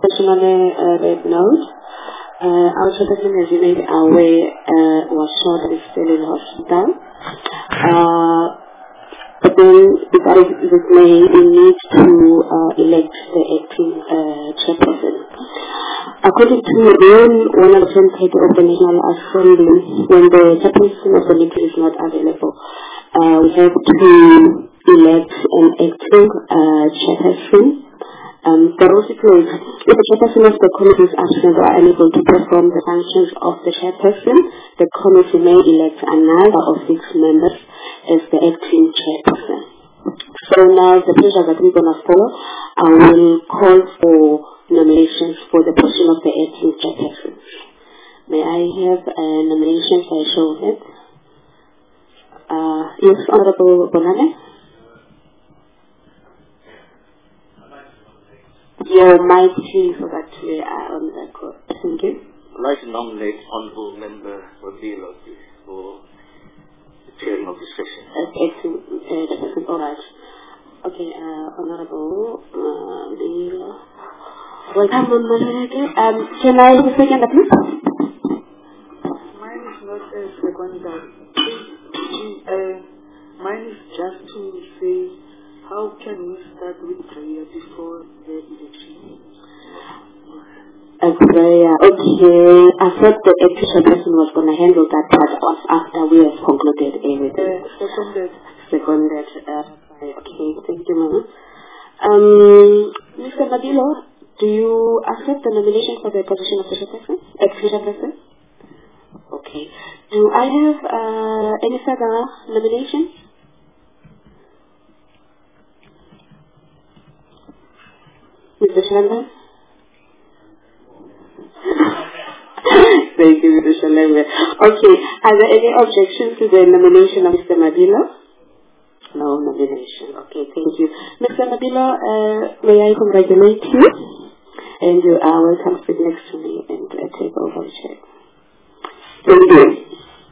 Question on a red note. Our chairperson, as you made aware, was shot and is still in hospital. But then, besides this May, we need to elect the acting chairperson. According to Rule 130 of the National Assembly, when the chairperson of the meeting is not available, we have to elect an acting chairperson. The rule stipulates if the chairperson of the committee is absent or unable to perform the functions of the chairperson, the committee may elect another of 6 members as the acting chairperson. So now the procedure that we're going to follow, I will call for nominations for the position of the acting chairperson. May I have nominations by show of hands? Yes, Honorable Bonane. Your mic, please, so that we are on the record. Thank you. I'd like to nominate Honorable Member Wabilo for the chairing of this session. That's all right. Okay, Honorable Wabilo. Welcome, Moderator. Can I have a second, please? Mine is not a second. Mine is just to say, how can we start with prayer before the election? A prayer. Okay. I thought the acting person was going to handle that part after we have concluded everything. Seconded. Okay. Thank you, Mama. Mr. Madilo, do you accept the nomination for the position of the chairperson? Ex-chairperson? Okay. Do I have any further nominations? Mr. Shalem? Thank you, Mr. Shalem. Okay, are there any objections to the nomination of Mr. Madilo? No nomination. Okay, thank you. Mr. Madilo, may I congratulate you? And you are welcome to sit next to me and take over the chair. Thank you.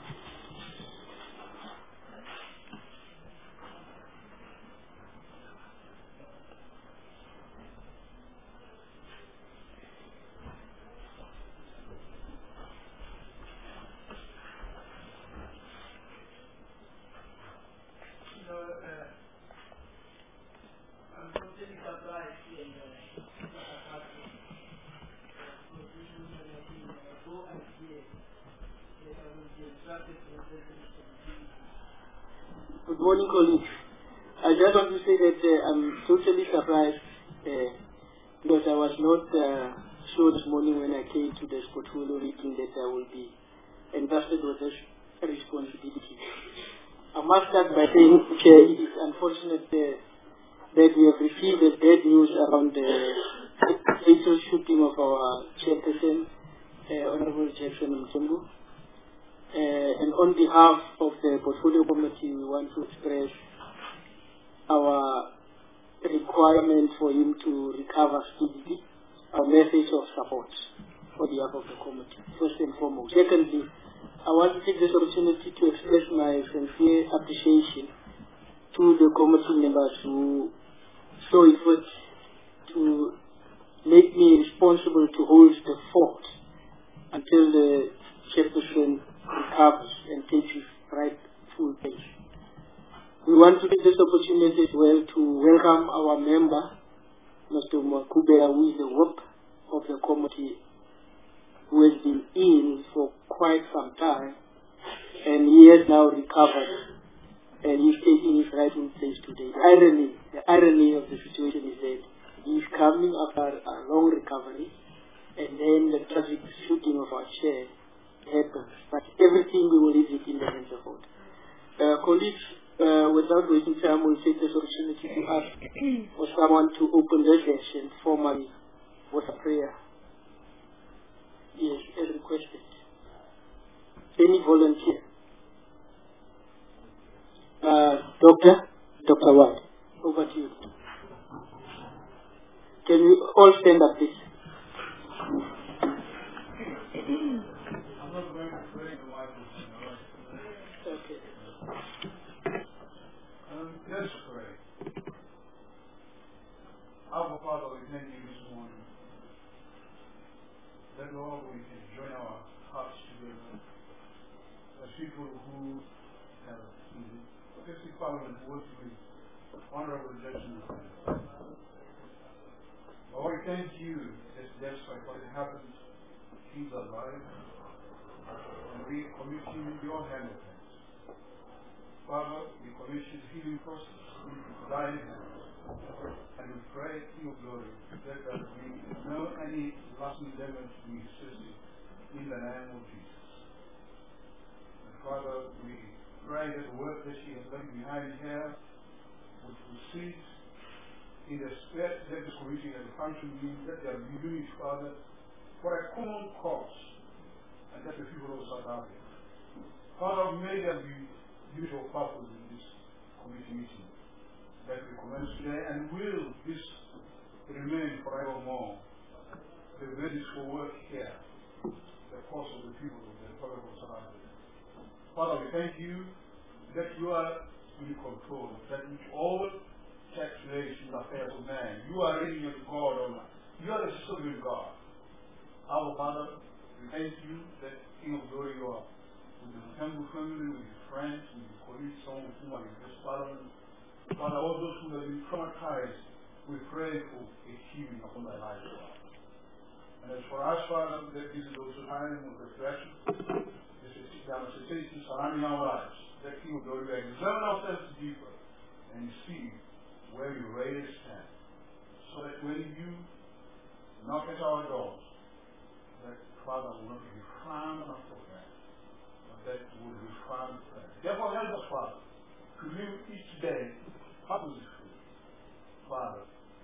Good morning, colleagues. I just want to say that I'm totally surprised because I was not sure this morning when I came to this portfolio meeting that I will be entrusted with this responsibility. I must start by saying, Chair, it is unfortunate that we have received the bad news around the fatal shooting of our chairperson, Honorable Jackson Mthembu. And on behalf of the portfolio committee, we want to express our requirement for him to recover speedily, our message of support for behalf of the committee, first and foremost. Secondly, I want to take this opportunity to express my sincere appreciation to the committee members who saw effort to make me responsible to hold the fort until the chairperson recovers and takes his rightful place. We want to take this opportunity as well to welcome our member, Mr. Makubera, who is the whip of the committee, who has been ill for quite some time, and he has now recovered, and he's taking his rightful place today. The irony of the situation is that he's coming after a long recovery, and then the tragic shooting of our chair happens. But everything we will leave it in the hands of God. Colleagues, without wasting time, we'll take this opportunity to ask for someone to open the session formally with a prayer. Yes, as requested. Any volunteer? Dr. Watt, over to you. Can we all stand up, please? I'm not going to pray the Bible. Okay. Let's pray. Our Father, we thank you this morning Lord, we can join our hearts together as people who have in the 50th Parliament worked with Honorable Jackson. Lord, we thank you that despite what happened, he's alive, and we commit him in your hand of hands. Father, we commit his healing process into thy hands. And we pray, King of Glory, that we know any lasting damage to his system in the name of Jesus. And Father, we pray that the work that she has left behind here would proceed in the spirit that the community has functioned in, that they are unit, Father, for a common cause, and that the people of South Africa. Father, may there be beautiful purpose in this committee meeting that we commence today, and will this remain forevermore the basis for work here, the cause of the people of the Republic of South Africa. Father, we thank you that you are in control, that which all takes place in the affairs of man. You are reigning as God Almighty. You are the sovereign God. Our Father, we thank you that King of Glory you are with the Mutembu family, with his friends, with his colleagues, some of whom are in this Parliament. Father, all those who have been traumatized, we pray for a healing upon their lives. And as for us, Father, that this is also time of reflection. This is the uncertainty surrounding our lives. That King of Glory, we examine ourselves deeper and see where we really stand. So that when you knock at our doors, that Father will not be frowned after prayer, but that will be frowned prayer. Therefore, help us, Father, to live each day purposefully, Father,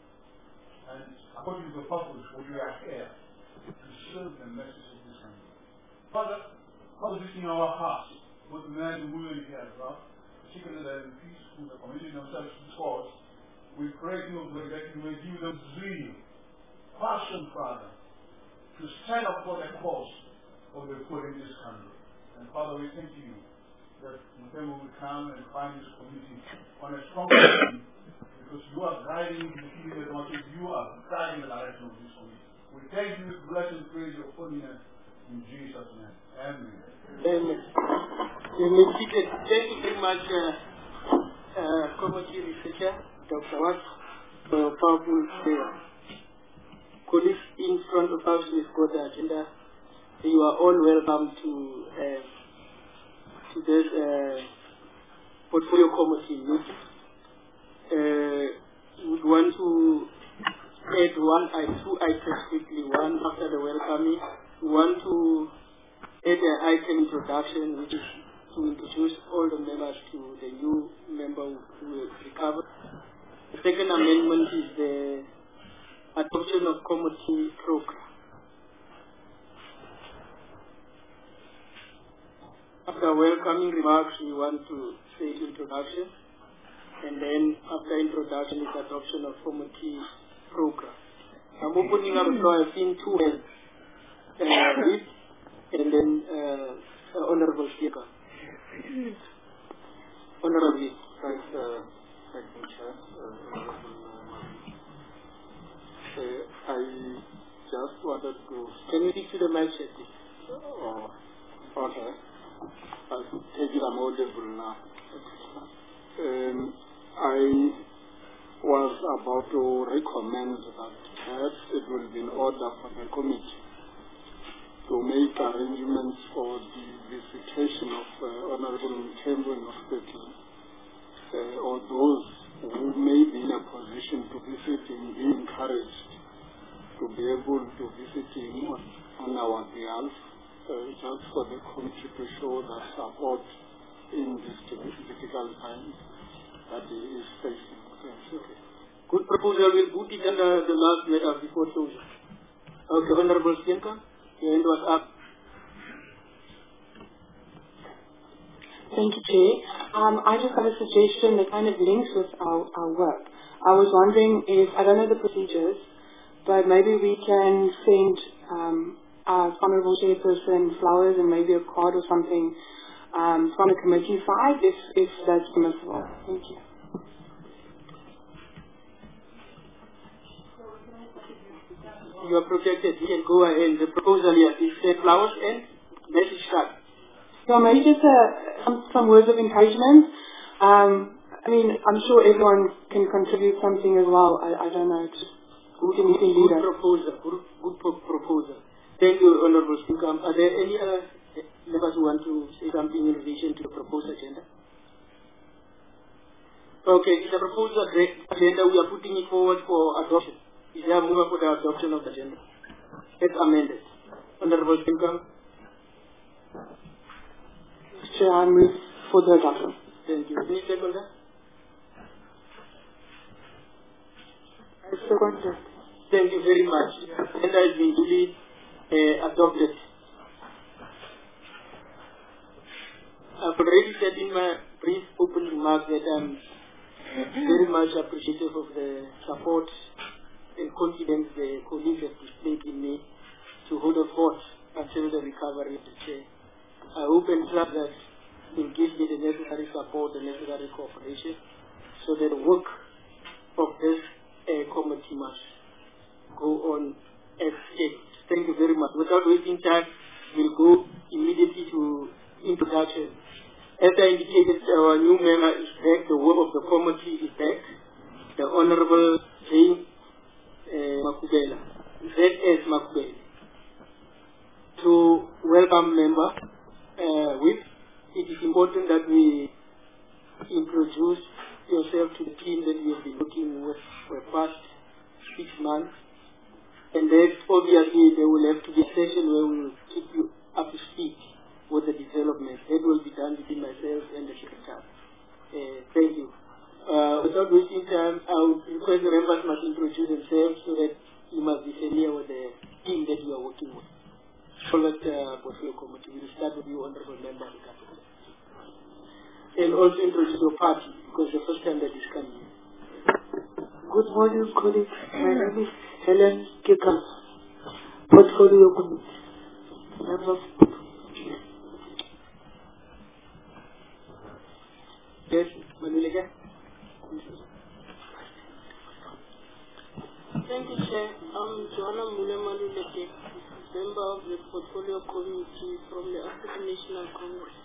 and according to the purpose for we are here to serve the message of this country. Father, put this in our hearts, both men and women here, particularly the MPs who have committed themselves to this cause. We pray to you that you may give them zeal, passion, Father, to stand up for the cause of the poor in this country. And Father, we thank you that Mutembu will come and find this community on a strong position, because you are guiding the kingdom as much as you are guiding the direction of this community. We thank you, bless and praise your holiness in Jesus' name. Amen. Amen. Thank you very much, Committee Researcher, Dr. Watt, for your powerful prayer. Colleagues in front of us, we've got the agenda. You are all welcome to this portfolio committee meeting. We would want to add two items quickly. One after the welcoming. We want to add an item introduction, which is to introduce all the members to the new member who will recover. The second amendment is the adoption of committee program. After welcoming remarks, we want to say introduction, and then after introduction is adoption of committee program. I'm opening up, so I've seen two hands, and then Honorable Speaker. Honorable Lead. Thank you, Chair. I just wanted to... Can you speak to the mic, please? Oh, okay. I take it I'm audible now. I was about to recommend that perhaps it will be in order for the committee to make arrangements for the visitation of Honorable Mutembu in hospital, or those who may be in a position to visit him be encouraged to be able to visit him on our behalf, just for the committee to show that support in this difficult time that he is facing. Okay. Good proposal. We'll put it under the last matter before closure. Okay, Honorable Sienka, your hand was up. Thank you, Chair. I just have a suggestion that kind of links with our work. I was wondering if, I don't know the procedures, but maybe we can send our Honourable Chairperson flowers and maybe a card or something from the committee side, if that's permissible. Thank you. You are protected. You can go ahead. The proposal here is flowers and message card. So maybe just some words of encouragement. I mean, I'm sure everyone can contribute something as well. I don't know. Who can lead us? Good proposal. Thank you, Honorable Speaker. Are there any other members who want to say something in relation to the proposed agenda? Okay, it's a proposed agenda. We are putting it forward for adoption. Is there a mover for the adoption of the agenda? It's amended. Honorable Speaker. Chair, I move for the adoption. Thank you. Any second? I second that. Thank you very much. The agenda has been duly adopted. I've already said in my brief open remarks that I'm very much appreciative of the support and confidence the colleagues have displayed in me to hold a fort until the recovery of the chair. I hope and trust that will give me the necessary support, the necessary cooperation, so that the work of this committee must go on as scheduled. Thank you very much. Without wasting time, we'll go immediately to introduction. As I indicated, our new member is back. The work of the committee is back. The Honorable Jane Makubela, Z.S. Makubela. To welcome member, it is important that we introduce yourself to the team that we have been working with for the past 6 months. And then obviously there will have to be a session where we will keep you up to speed with the development. That will be done between myself and the secretary. Thank you. Without wasting time, I would request the members must introduce themselves so that you must be familiar with the team that you are working with. Solid portfolio committee. We will start with you, Honorable Member of the Capital. And also introduce your party, because the first time that is coming. Good morning, colleagues. My name is Helen Kika, Portfolio Committee. Yes, Manulega. Thank you, Chair. I'm Joanna Mulemalu-Leke, member of the Portfolio Committee from the African National Congress.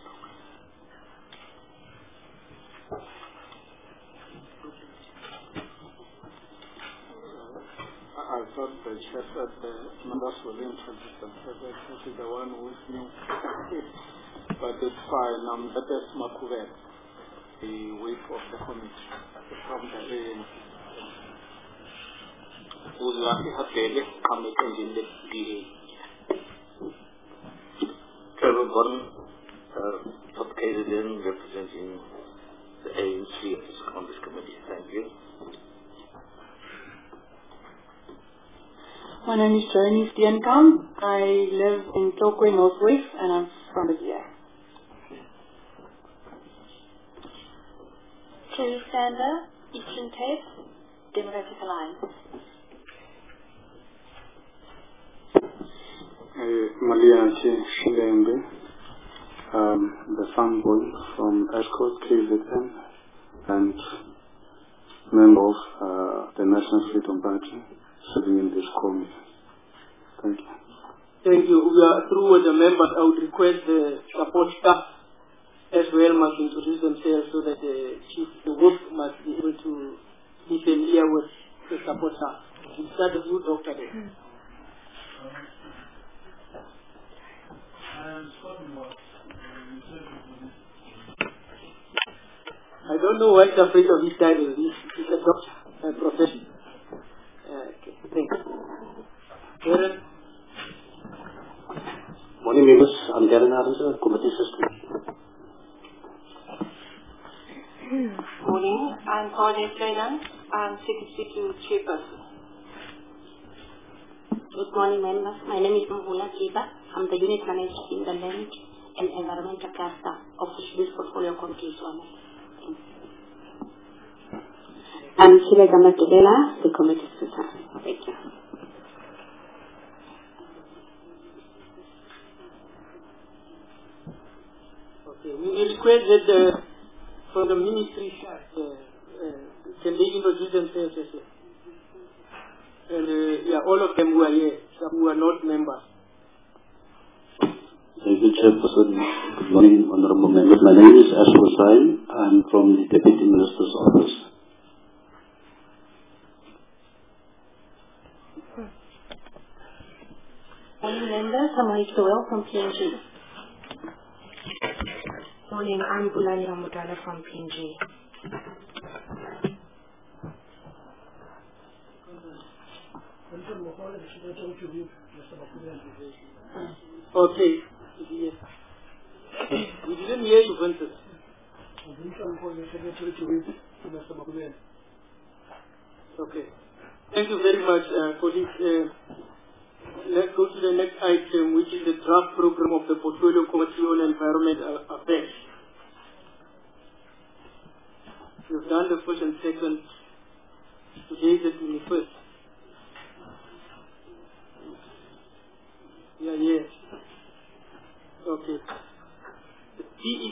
I thought the chair said the members will introduce themselves. This is the one who is new. But it's fine. I'm Z.S. Makubela, the whip of the committee from the ANC. Uzaki Hatele, committee in the DA. Trevor Gordon, top President representing the ANC on this committee. Thank you. My name is Joni Steenkamp. I live in Tlokwe, Northwest, and I'm from the DA. Terry Sander, Eastern Cape, Democratic Alliance. Malianchi Shilembe, the farm boy from Ashcote, KZN, and member of the National Freedom Party, serving in this committee. Thank you. Thank you. We are through with the members. I would request the support staff as well must introduce themselves so that the work must be able to be familiar with the support staff. We start with you, Dr. Day. I don't know why he's afraid of his title. He's a doctor, a profession. Okay, thanks. Darren? Morning, members. I'm Darren Adams, Committee System. Morning. I'm Claudia Fernand. I'm Secretary Chairperson. Good morning, members. My name is Mvula Kiba. I'm the unit manager in the Land and Environmental Cluster of this Portfolio Committee. I'm Shileka Makubela, the committee secretary. Thank you. Okay, we will request that from the ministry side, can they introduce themselves as well? And all of them who are here, some who are not members. Thank you, Chairperson. Good morning, honorable members. My name is Ash Hussain. I'm from the Deputy Minister's Office. Morning, members. I'm Monique Doyle from PNG. Morning, I'm Bulani Ramudana from PNG. Okay. Yes. We didn't hear you, Vincent. Okay. Thank you very much, colleagues. Let's go to the next item, which is the draft program of the Portfolio Committee on Environment Affairs. We've done the first and second. Today is the 21st. Yeah, yes. Okay. The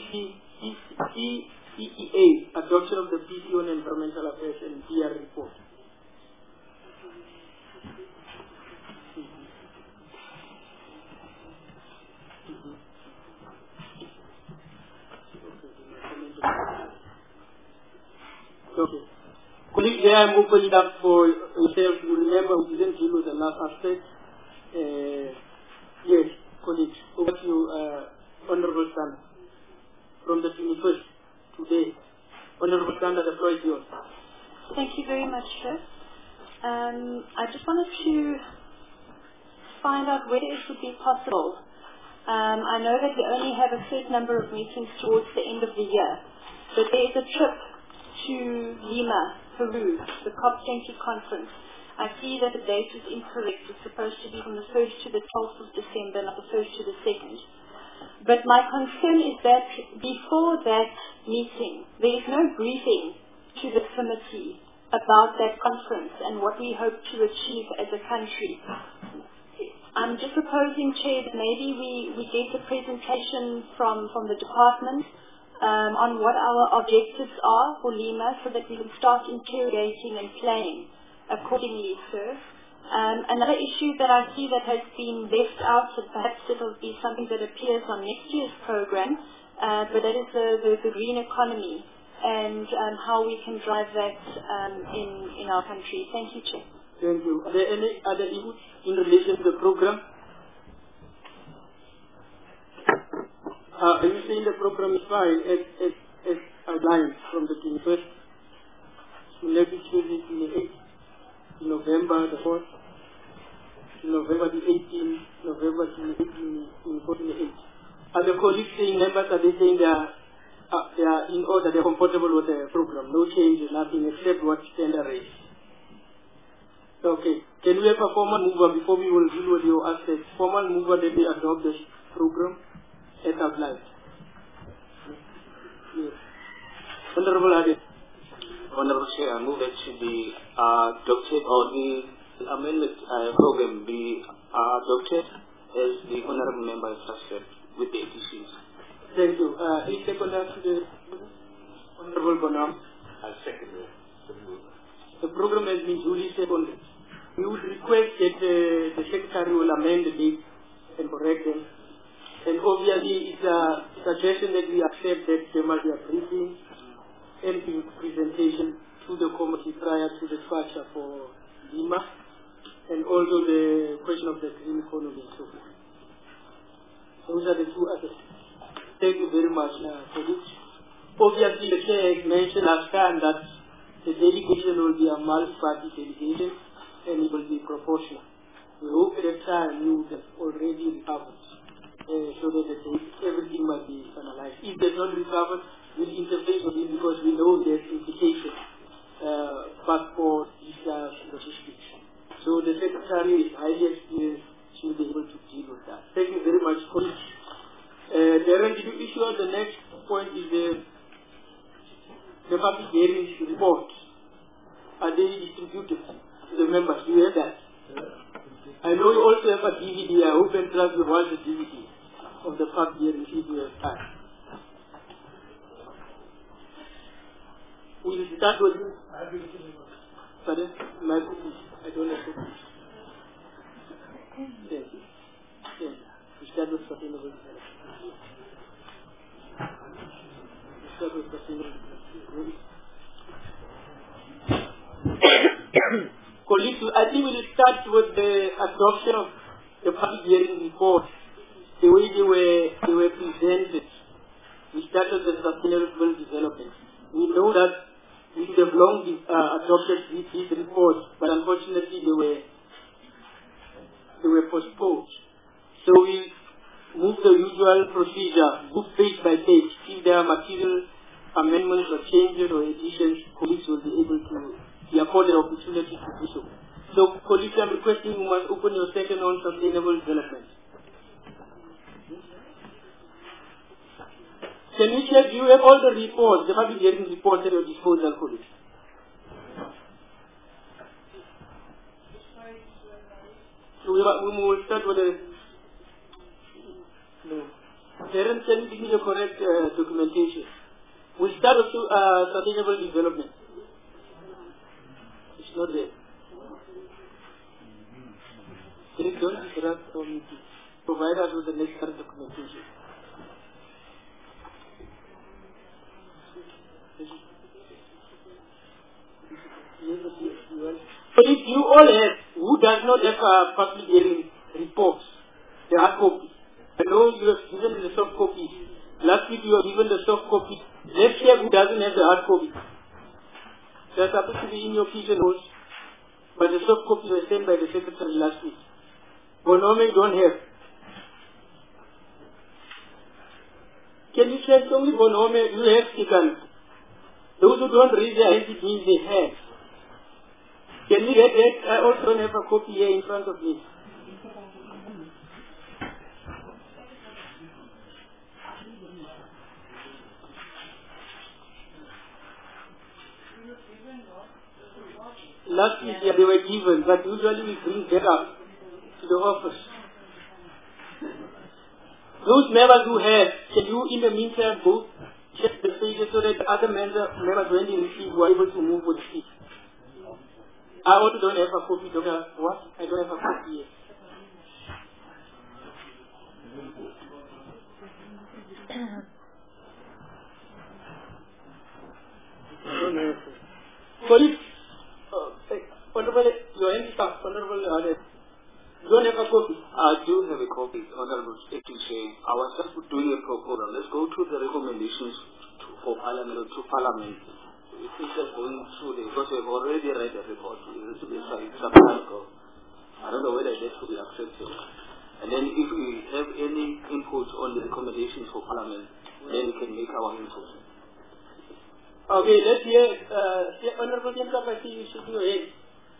CEA, adoption of the PC on Environmental Affairs and PR report. Okay. Colleagues, here I'm opening up for yourself. You remember we didn't deal with the last aspect. Yes, colleagues, over to you, Honorable Stan, from the 21st today. Honorable Stan, the floor is yours. Thank you very much, sir. I just wanted to find out whether it would be possible. I know that we only have a certain number of meetings towards the end of the year, but there is a trip to Lima, Peru, the COP20 conference. I see that the date is incorrect. It's supposed to be from the 1st to the 12th of December, not the 1st to the 2nd. But my concern is that before that meeting, there is no briefing to the committee about that conference and what we hope to achieve as a country. I'm just proposing, Chair, that maybe we get a presentation from the department on what our objectives are for Lima so that we can start interrogating and planning accordingly, sir. Another issue that I see that has been left out, and perhaps it will be something that appears on next year's program, but that is the green economy and how we can drive that in our country. Thank you, Chair. Thank you. Are there any other issues in relation to the program? Are you saying the program is fine as outlined from the 21st to next Tuesday, 28th, to November the 4th, to November the 18th, November 28th? Are the colleagues saying, members, are they saying they are in order, they're comfortable with the program? No changes, nothing except what standard is. Okay. Can we have a formal mover before we will deal with your aspects? Formal mover that we adopt this program as outlined. Yes. Honorable Adi. Honorable Chair, I move that the adopted or the amendment program be adopted as the honorable member has said with the additions. Thank you. Is seconded to the Honorable Bonham? I second the move. The program has been duly seconded. We would request that the Secretary will amend the date and correct them. And obviously, it's a suggestion that we accept that there must be a briefing and presentation to the committee prior to the departure for Lima, and also the question of the green economy and so forth. Those are the two others. Thank you very much for this. Obviously, the Chair has mentioned last time that the delegation will be a multi-party delegation and it will be proportional. We hope at the time you would have already recovered so that everything must be analyzed. If there's not recovered, we'll interface with it because we know there's implications passport, visas, logistics. So the Secretary is highly experienced, she will be able to deal with that. Thank you very much, colleagues. Darren, did you issue out the next point is the public hearings report. Are they distributed to the members? Do you hear that? I know you also have a DVD. I hope and trust you watch the DVD of the public hearings if you have time. We'll start with... Pardon? I don't have copies. Yes. Yes. We start with sustainable development. Colleagues, I think we will start with the adoption of the public hearing report, the way they were presented. We started with sustainable development. We know that we should have long adopted these reports, but unfortunately they were postponed. So we move the usual procedure, move page by page. If there are material amendments or changes or additions, colleagues will be able to be afforded the opportunity to do so. So, colleagues, I'm requesting you must open your session on sustainable development. Can you check, you have all the reports, the public hearing reports at your disposal, colleagues? So we will start with the... No. Parents, can you give me the correct documentation? We'll start with sustainable development. It's not there. Don't interrupt our meeting. Provide us with the necessary documentation. But if you all have, who does not have public hearing reports, the hard copy, I know you have given the soft copy. Last week you have given the soft copy. Let's check who doesn't have the hard copy. They're supposed to be in your pigeon holes, but the soft copy was sent by the secretary last week. Bonome don't have. Can you check only Bonome? You have Sikan. Those who don't read their hands, it means they have. Can you read that? I also don't have a copy here in front of me. Last week they were given, but usually we bring that up to the office. Those members who have, can you in the meantime go check the pages so that the other members when they receive were able to move with speed? I also don't have a copy, Doctor. What? I don't have a copy yet. Colleagues, Honorable, your hand is up. Honorable, you don't have a copy? I do have a copy, Honorable Secretary. I was just doing a proposal. Let's go to the recommendations for Parliament, to Parliament. It is just going through because we've already read the report. It's some time ago. I don't know whether that will be accepted. And then if we have any input on the recommendations for Parliament, then we can make our input. Okay, let's hear, Honorable Jacob, I see you shaking your head.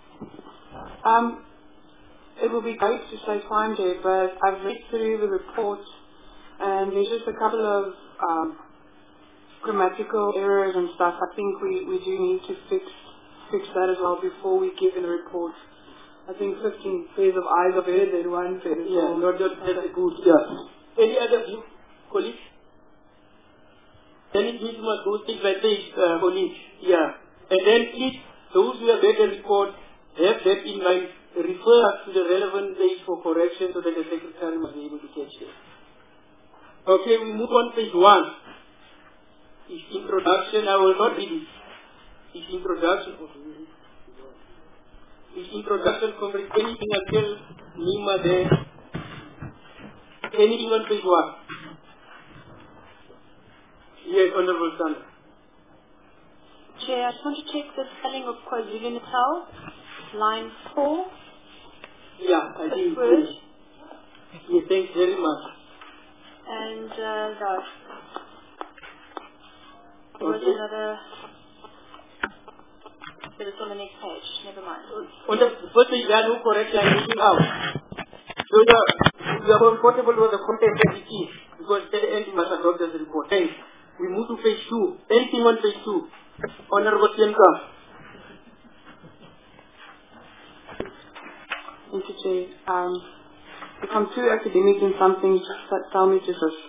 It will be great to say time there, but I've read through the report and there's just a couple of grammatical errors and stuff. I think we do need to fix that as well before we give in a report. I think 15 pairs of eyes are better than one pair. Yeah, not just that's good. Yeah. Any other view, colleagues? Then it means we must go page by page, colleagues. Yeah. And then please, those who have read the report, have that in mind. Refer us to the relevant page for correction so that the secretary must be able to catch it. Okay, we move on page 1. It's introduction. I will not read it. It's introduction. It's introduction from anything until Nima there. Anything on page 1? Yes, Honorable Sandra. Chair, I just want to check the spelling of KwaZulu-Natal, line 4. Yeah, I think it is. Yes, thanks very much. And that. There was Okay. another. But it's on the next page. Never mind. On the first page, there are no correction I'm looking out. So you are comfortable with the content that it is, because at the end you must adopt the report. Thanks. We move to page 2. Anything on page 2? Honorable Tiemka. Thank you, Chair. If I'm too academic in something, tell me to this.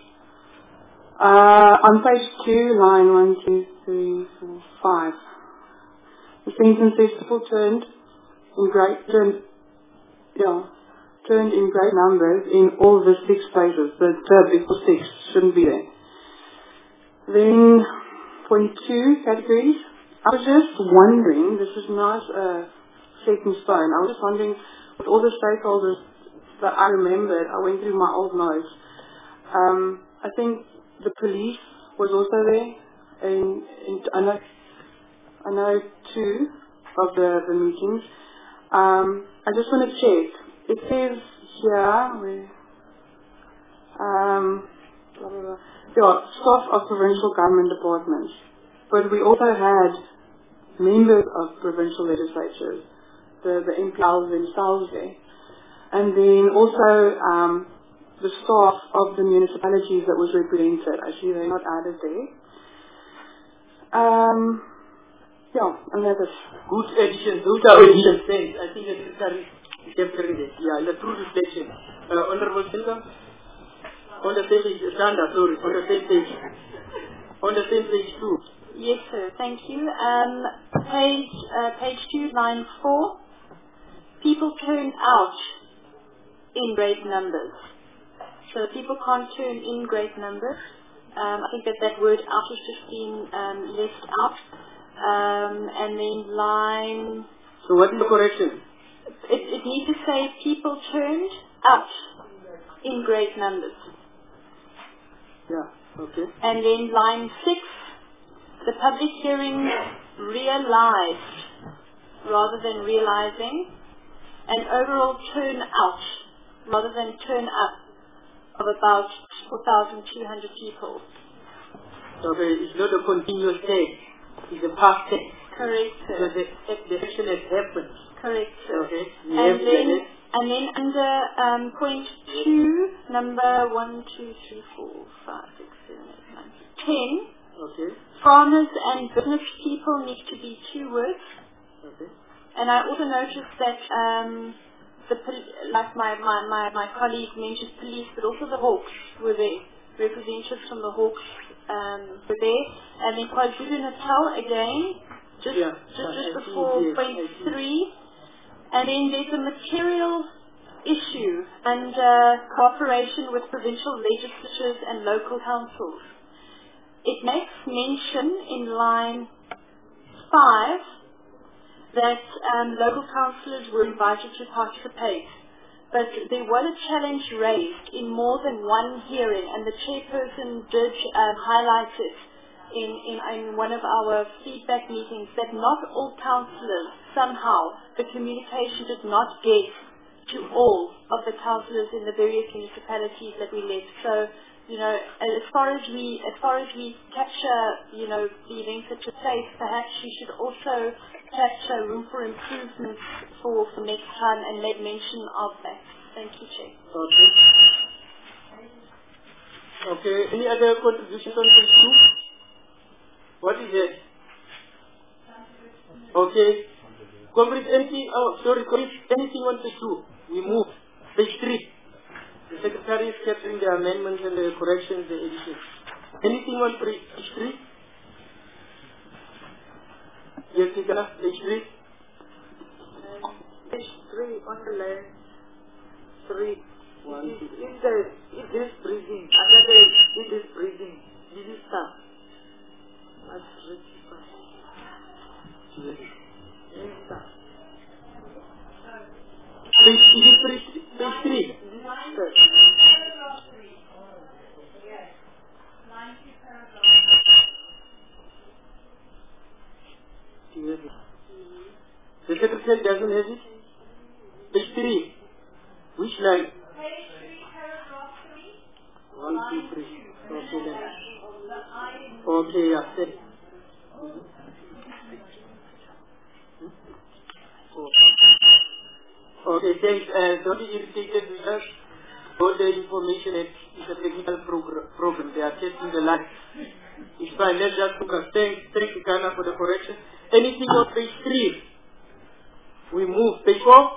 On page 2, line 1, 2, 3, 4, 5. The sentence says people turned turned in great numbers in all the 6 places. The before 6 shouldn't be there. Then, point 2, categories. I was just wondering, this is not set in stone, I was just wondering, with all the stakeholders that I remembered, I went through my old notes. I think the police was also there, and I know 2 of the meetings. I just want to check. It says here, staff of provincial government departments, but we also had members of provincial legislatures, the MPLs themselves there, and then also the staff of the municipalities that was represented. I see they're not added there. And that is good addition. Those are additions. I think the secretary is definitely in the true reflection. Honorable Singa, on the same page, Sanda, sorry, on the same page. On the same page too. Yes, sir. Thank you. Page 2, line 4. People turned out in great numbers. So people can't turn in great numbers. I think that word out is just been left out. And then line... So what is the correction? It needs to say people turned out in great numbers. Yeah, okay. And then line 6, the public hearing realized rather than realizing, and overall turnout rather than turn up of about 4,200 people. Okay, it's not a continuous tense, it's a past tense. Correct, sir. So the action has happened. Correct, sir. Okay. And then under point 2, number 1, 2, 3, 4, 5, 6, 7, 8, 9, 10. Okay. Farmers and business people need to be 2 words. Okay. And I also noticed that like my colleague mentioned police, but also the Hawks were there. Representatives from the Hawks were there. And then KwaZulu-Natal again, just before point 3. And then there's a material issue and cooperation with provincial legislatures and local councils. It makes mention in line 5 that local councillors were invited to participate. But there was a challenge raised in more than one hearing, and the chairperson did highlight it in one of our feedback meetings, that not all councillors, somehow, the communication did not get to all of the councillors in the various municipalities that we left. So, as far as we capture, the events that took place, perhaps we should also capture room for improvement for next time and make mention of that. Thank you, Chair. Okay. Okay. Any other contributions on page 2? What is it? Okay. Comrade, anything on page 2? We move. Page 3. The Secretary is capturing the amendments and the corrections, the additions. Anything on page 3? Yes, Nikala, page 3. Page 3 on the line 3. It is breathing. Another it is breathing. Minister. Must rectify. Minister. Page 3. The Secretary doesn't have it? Page 3. Which line? Page 3, paragraph 3. 1, 2, 3. Okay, then. Okay, yeah. Okay, thanks. Don't be irritated with us. All the information is a technical program. They are testing the line. It's fine. Let's just focus. Thanks, Ghana, for the correction. Anything on page 3? We move. Page 4?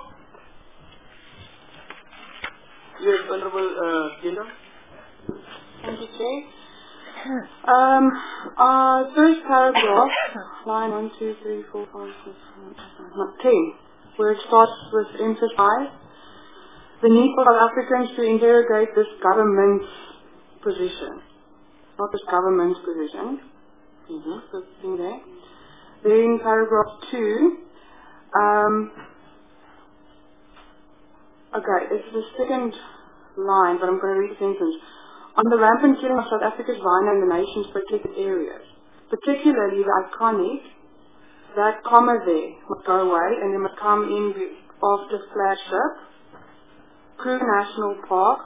Yes, Honorable Linda. Thank you, Chair. First paragraph, line 1, 2, 3, 4, 5, 6, 7, 8, 9, 10. where it starts with emphasize the need for South Africans to interrogate this government's position. Not this government's position. So it's in there. Then paragraph 2. Okay, it's the second line, but I'm going to read the sentence. On the rampant killing of South Africa's rhino in the nation's protected areas, particularly the iconic, that comma there must go away and it must come in after flagship, Kruger National Park,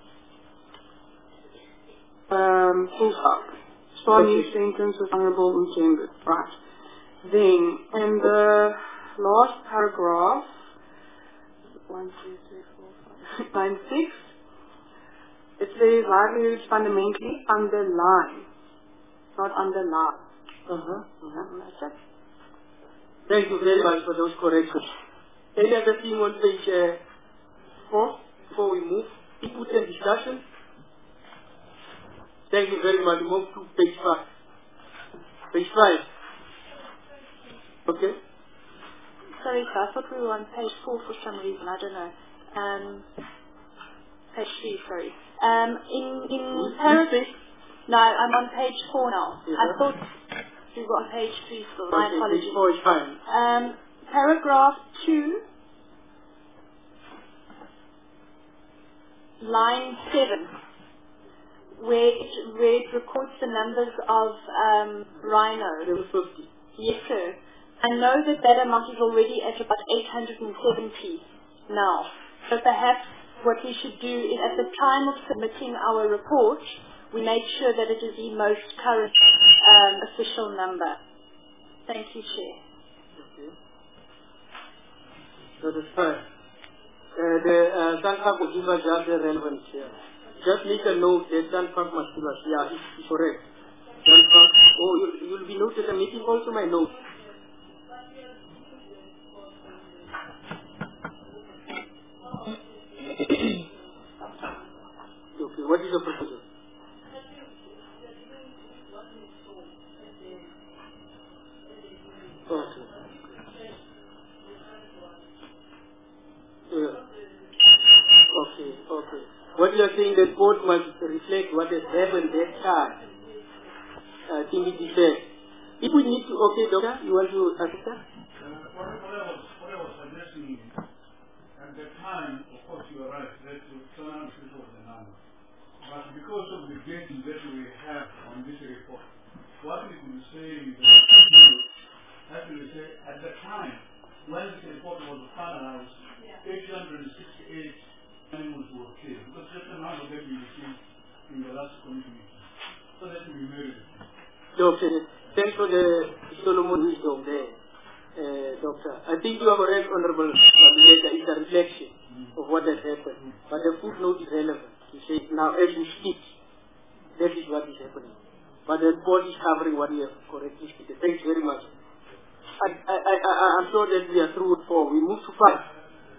full stop. Start new sentence with Honourable Mthembu. Right. Then, in the last paragraph, 1, 2, 3, 4, 5, 9, 6, it says livelihoods fundamentally underline, not underline. That's it. Thank you very much for those corrections. Any other thing on page 4 before we move? Input and discussion. Thank you very much. Move to page 5. Page 5. Okay. Sorry, sir. I thought we were on page 4 for some reason. I don't know. Page 3, sorry. In paragraph... No, I'm on page 4 now. I thought we were on page 3 still. My apologies. Page 4 is fine. Paragraph 2, line 7, where it records the numbers of rhinos. Level 50. Yes, sir. I know that amount is already at about 870 now. So perhaps what we should do is at the time of submitting our report, we make sure that it is the most current official number. Thank you, Chair. Okay. So that's fine. The Sanfak will give us just the relevance here. Just make a note that Sanfak must give us. Yeah, it's correct. Sanfak. Oh, you'll be noted. I'm making also my note. Okay, what is the proposal? Okay. Yeah. Okay. What you are saying, the court must reflect what has happened that time. I think it is there. If we need to, okay, Doctor, you want to answer that? What I was suggesting at the time, of course you are right, that Sonam was the number. But because of the dating that we have on this report, what we could say is that actually say at the time when this report was finalized, 868 animals were killed. Because that's the number that we received in the last committee meeting. So that we made it. Okay. Thanks for the Solomon wisdom there, Doctor. I think you are correct, Honorable Mabuleta. It's a reflection of what has happened. But the footnote is relevant. You say, now as we speak, that is what is happening. But the report is covering what you have correctly stated. Thanks very much. I'm sure that we are through with 4. We move to 5.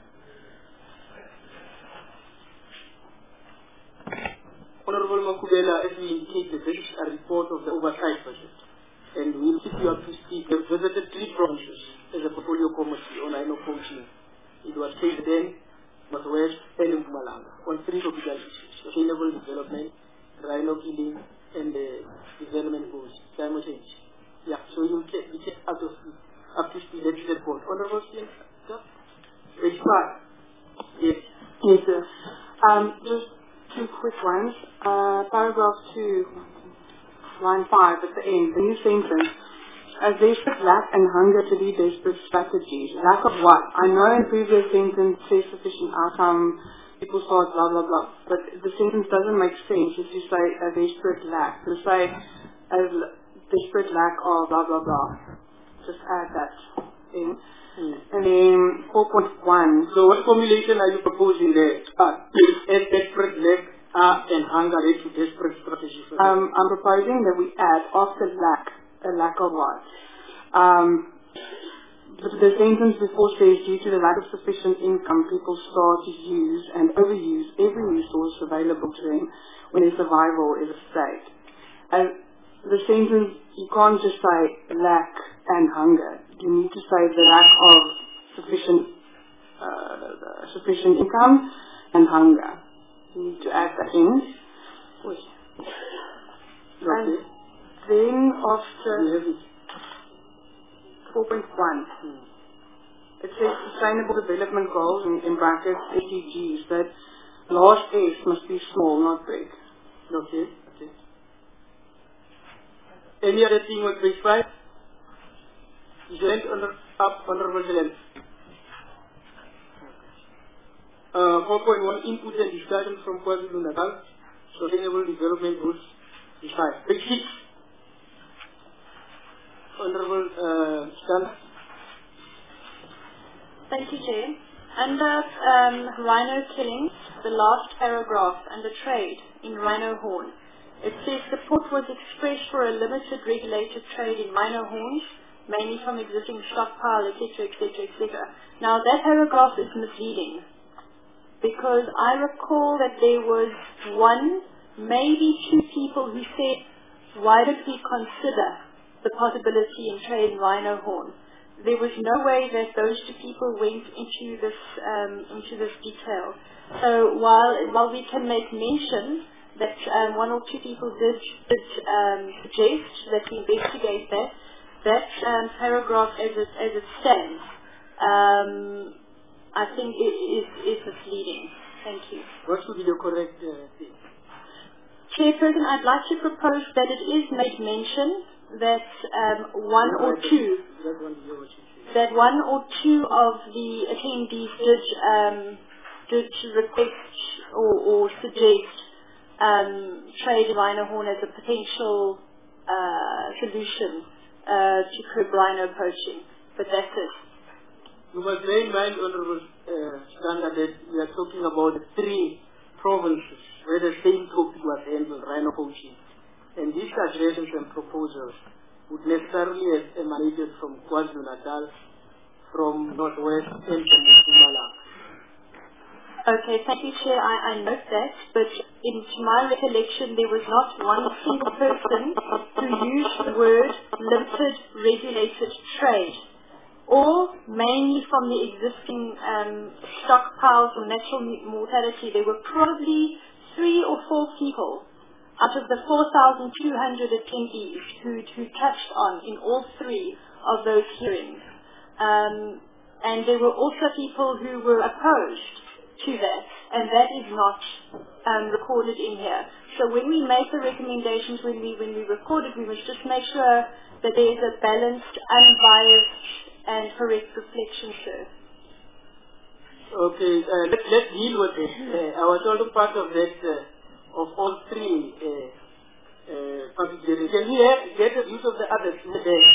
Honorable Makubela, as we indicated, this is a report of the oversight budget. And we will keep you up to speed. We visited 3 provinces as a portfolio committee on rhino poaching. It was KZN, Northwest, and Mpumalanga on 3 topical issues: sustainable development, rhino killing, and development goals, climate change. Yeah, so you will get up to speed. That is the report. Honorable Speaker, page 5. Yes. Yes, sir. Just 2 quick ones. Paragraph 2, line 5 at the end, the new sentence. As desperate lack and hunger to lead desperate strategies. Lack of what? I know in previous sentence says sufficient outcome, people start blah blah blah, but the sentence doesn't make sense if you say a desperate lack. To say a desperate lack of blah blah blah. Just add that in. And then 4.1. So what formulation are you proposing there? Add desperate lack and hunger to desperate strategies. I'm proposing that we add after lack, a lack of what? The sentence before says, due to the lack of sufficient income, people start to use and overuse every resource available to them when their survival is at stake. And the sentence, you can't just say lack and hunger. You need to say the lack of sufficient sufficient income and hunger. You need to add that in. And then after 4.1, it says Sustainable Development Goals in brackets SDGs, that large S must be small, not big. Okay. Any other thing with page 5? Honorable Gillens. 4.1 Input and discussion from KwaZulu-Natal Sustainable Development Goals. Page 6. Honorable Stella. Thank you, Chair. Under rhino killings, the last paragraph under trade in rhino horn, it says support was expressed for a limited regulated trade in rhino horns, mainly from existing stockpile, etc., etc., etc. Now that paragraph is misleading, because I recall that there was one, maybe two people who said, why don't we consider the possibility in trade in rhino horn? There was no way that those two people went into this detail. So while we can make mention that one or two people did suggest that we investigate that paragraph as it stands, I think it is misleading. Thank you. What should be the correct thing? Chairperson, I'd like to propose that it is made mention that one or two of the attendees did request or suggest trade in rhino horn as a potential solution to curb rhino poaching. But that's it. You must bear in mind, Honorable Standa, that we are talking about 3 provinces where the same topic was handled, rhino poaching. And these suggestions and proposals would necessarily have emanated from KwaZulu-Natal, from Northwest, and from Mpumalanga. Okay, thank you, Chair. I note that, but to my recollection, there was not one single person who used the word limited regulated trade, or mainly from the existing stockpiles or natural mortality. There were probably 3 or 4 people out of the 4,200 attendees who touched on in all 3 of those hearings. And there were also people who were opposed to that, and that is not recorded in here. So when we make the recommendations, when we record it, we must just make sure that there is a balanced, unbiased, and correct reflection, sir. Okay, let's deal with it. I was also part of that, of all 3 public hearings. Can we get the views of the others in the day?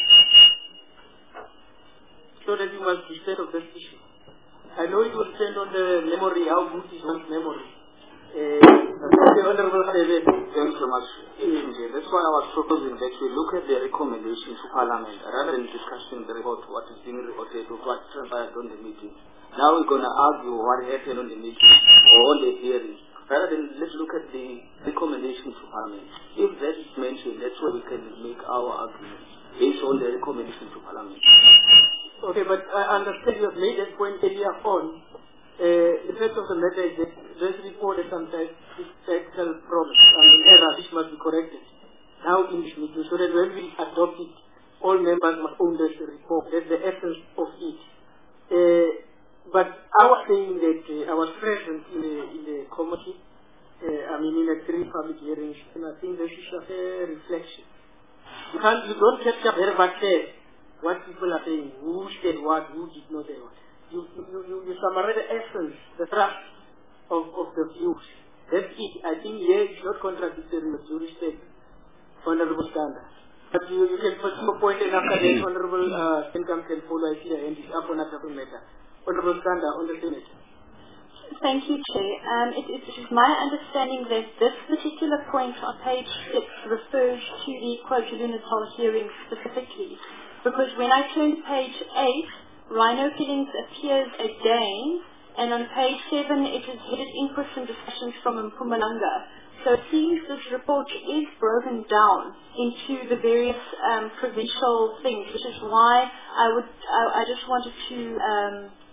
So that we must be state of this issue. I know it will depend on the memory, how good is one's memory. Honorable David. Thanks so much. That's why I was proposing that we look at the recommendation to Parliament rather than discussing the report, what is being reported, or what transpired on the meeting. Now we're going to argue what happened on the meeting or on the hearing. Rather than let's look at the recommendation to Parliament. If that is mentioned, that's where we can make our argument based on the recommendation to Parliament. Okay, but I understand you have made that point earlier on. The fact of the matter is that this report is sometimes technical problems and errors which must be corrected now in this meeting, so that when we adopt it, all members must own this report. That's the essence of it. But I was saying that I was present in the committee, in the 3 public hearings, and I think this is a fair reflection. You don't capture very much what people are saying, who said what, who did not say what. You summarize the essence, the thrust of the views. That's it. I think here it's not contradictory with due respect, Honorable Standa. But you can put your point, and after that, Honorable Stencam can follow. I see the hand is up on a different matter. Honorable Standa, on the Senate. Thank you, Chair. It is my understanding that this particular point on page 6 refers to the KwaZulu-Natal hearing specifically. Because when I turn to page 8, rhino killings appears again, and on page 7 it is headed inputs and discussions from Mpumalanga. So it seems this report is broken down into the various provincial things, which is why I just wanted to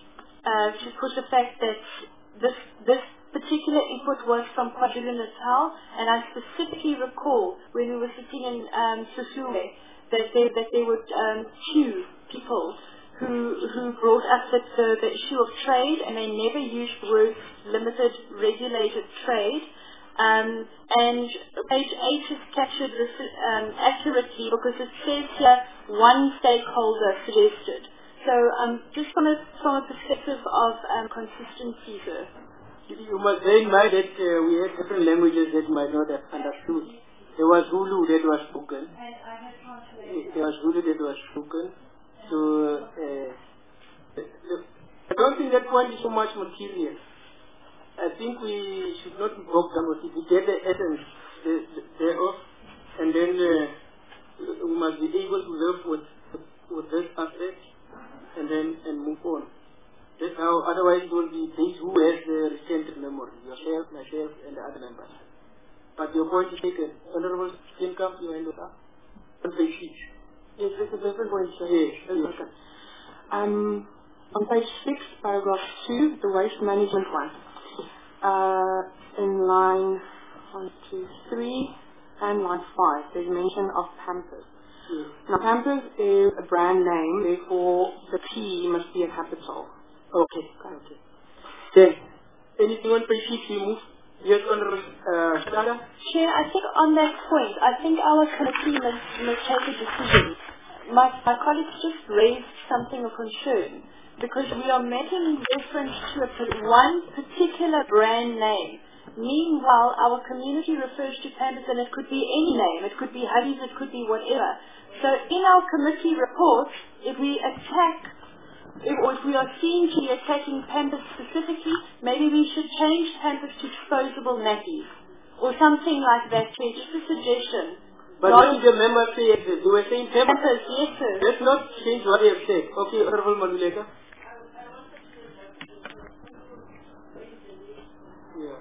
to put the fact that this particular input was from KwaZulu-Natal, and I specifically recall when we were sitting in Sisulu that they would choose people who brought up the issue of trade, and they never used the words limited, regulated trade. And page 8 is captured this accurately because it says here one stakeholder suggested. So just from a perspective of consistency, sir. You must bear in mind that we had different languages that might not have understood. There was Zulu that was spoken. And I had translated. There was Zulu that was spoken. So I don't think that point is so much material. I think we should not be broke down with it. We get the essence thereof, and then we must be able to live with this aspect, and move on. That's how. Otherwise, it will be these who has the retentive memory, yourself, myself, and the other members. But your point is taken. Honorable Steenkamp, you end up on page 6. Yes, it's a different point, sir. Yes. Okay. On page 6, paragraph 2, the waste management one. In line 1, 2, 3, and line 5, there's mention of Pampers. Yes. Now, Pampers is a brand name, therefore the P must be a capital. Okay. Then, anything on page 6 you move? Yes, Honorable Stada? Chair, I think on that point, I think our committee must take a decision. My colleagues just raised something of concern because we are making reference to one particular brand name. Meanwhile, our community refers to Pampers, and it could be any name. It could be Huggies, it could be whatever. So in our committee report, if we are seen to be attacking Pampers specifically, maybe we should change Pampers to disposable nappies or something like that. Just a suggestion. But what did the members say? They were saying Pampers. Pampers, yes, sir. Let's not change what they have said. Okay, Honorable Manduleka. Yeah.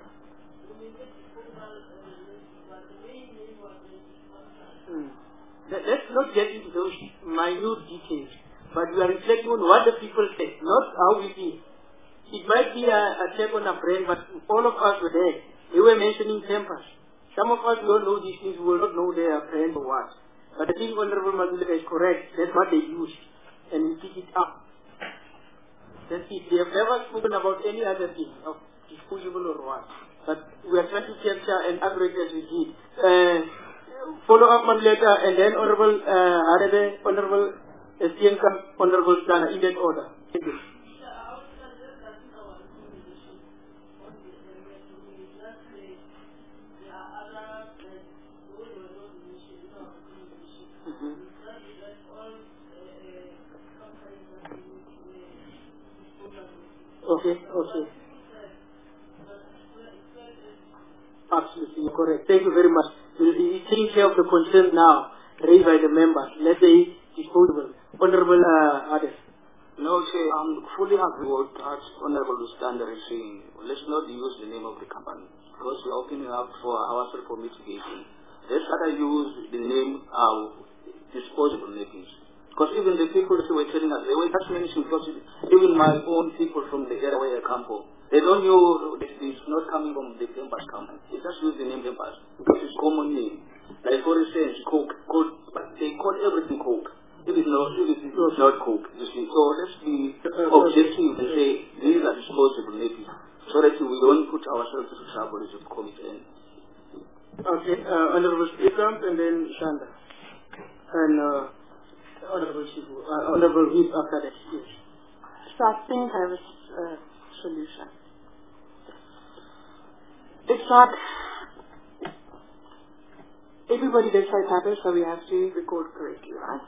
Let's not get into those minute details, but we are reflecting on what the people say, not how we feel. It might be a attack on a brand, but all of us were there. They were mentioning Pampers. Some of us don't know these things, we will not know their brand or what. But I think Honorable Manduleka is correct. That's what they used, and we pick it up. That's it. They have never spoken about any other thing, of disposable or what. But we are trying to capture and accurate as we did. Follow up Manduleka, and then Honorable Harade, Honorable Steenkamp, Honorable Stana, in that order. Thank you. Okay. Absolutely correct. Thank you very much. We'll be taking care of the concerns now raised by the members. Let's say disposable. Honorable Ades. No, sir, I'm fully agree with what Honorable Standard is saying. Let's not use the name of the company because we're opening up for ourselves for mitigation. Let's rather use the name of disposable nappies. Because even the people who were telling us, they were just mentioning, because even my own people from the area where I come from, they don't know it's not coming from the Pampers company. They just use the name Pampers because it's common name. Like for instance, Coke, but they call everything Coke. If it's not Coke, you see. So let's be objective and say these are disposable nappies, so that we don't put ourselves into trouble as a committee. Okay, Honorable Steenkamp and then Shanda. And Honorable Shibu, Honorable Whip after that. Yes. So I think I have a solution. It's not everybody does say Pampers, so we have to record correctly, right?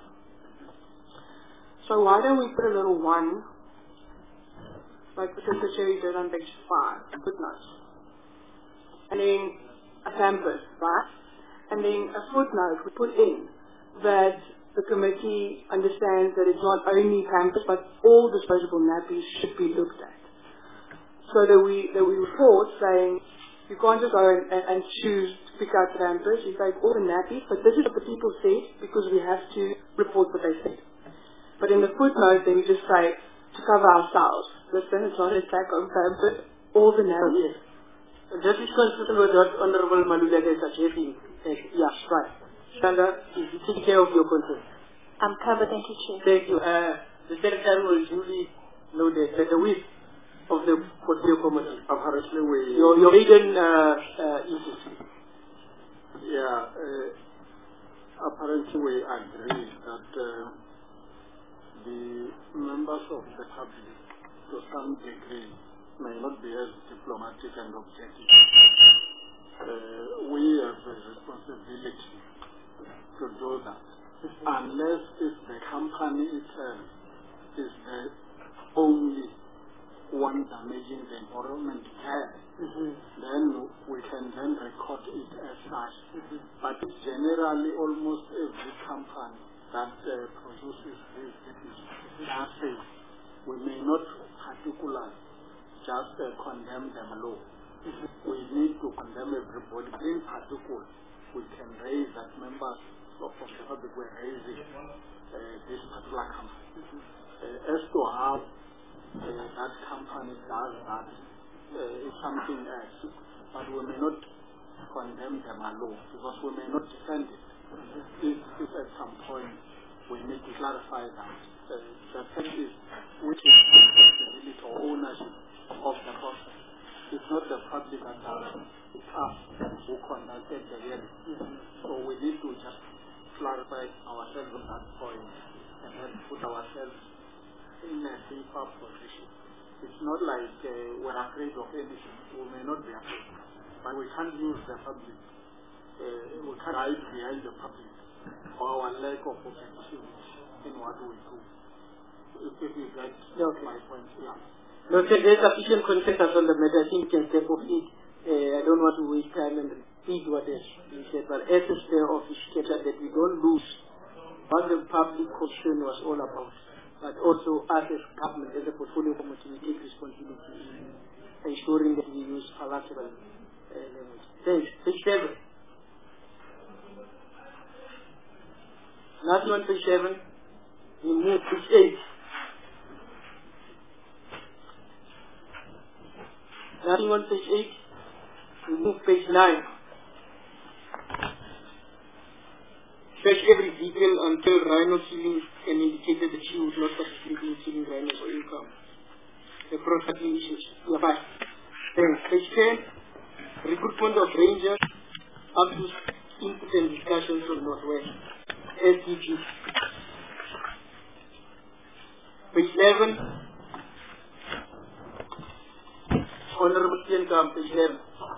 So why don't we put a little 1, like the secretary did on page 5, footnotes, and then a Pampers, right? And then a footnote we put in that the committee understands that it's not only Pampers, but all disposable nappies should be looked at. So that we report saying you can't just go and choose to pick out Pampers. You take all the nappies, but this is what the people said because we have to report what they said. But in the footnote, then we just say to cover ourselves listen, it's not an attack on pamphlet. All the narratives. That is consistent with what Honorable Maluleka is suggesting. Yeah, right. Shanda, is taking care of your concern. I'm covered, thank you, Chair. Thank you. The Secretary will duly know that the width of the portfolio committee. Apparently we... Your maiden input. Yeah, apparently we agree that the members of the public, to some degree, may not be as diplomatic and objective. We have a responsibility to do that. Unless if the company itself is the only one damaging the environment care, then we can then record it as such. But generally almost every company that produces these gases, we may not particularly just condemn them alone. We need to condemn everybody. In particular, we can raise that members of the public were raising this particular company. As to how that company does that, is something else. But we may not condemn them alone, because we may not defend it. If at some point we need to clarify that. The fact is, which is responsibility or ownership of the process. It's not the public that does it. It's us who conducted the hearing. So we need to just clarify ourselves on that point and then put ourselves in a safer position. It's not like we're afraid of anything. We may not be afraid. But we can't use the public. We can't hide behind the public or our lack of objectivity in what we do. If you get my point, yeah. No, there's sufficient consensus on the matter. I think we can step off it. I don't want to waste time and repeat what has been said, but as a spare officiator, that we don't lose what the public concern was all about, but also us as government, as a portfolio committee, we take responsibility in ensuring that we use palatable language. Thanks. Page 7. Nothing on page 7. We move to page 8. Nothing on page 8. We move page 9. Search every detail until rhino killing can indicate that the she would not participate in killing rhinos for income. The cross-cutting issues. Yeah, bye. Thanks. Page 10. Recruitment of rangers up to input and discussions from Northwest. SDG. Page 11. Honorable Steenkamp, page 11.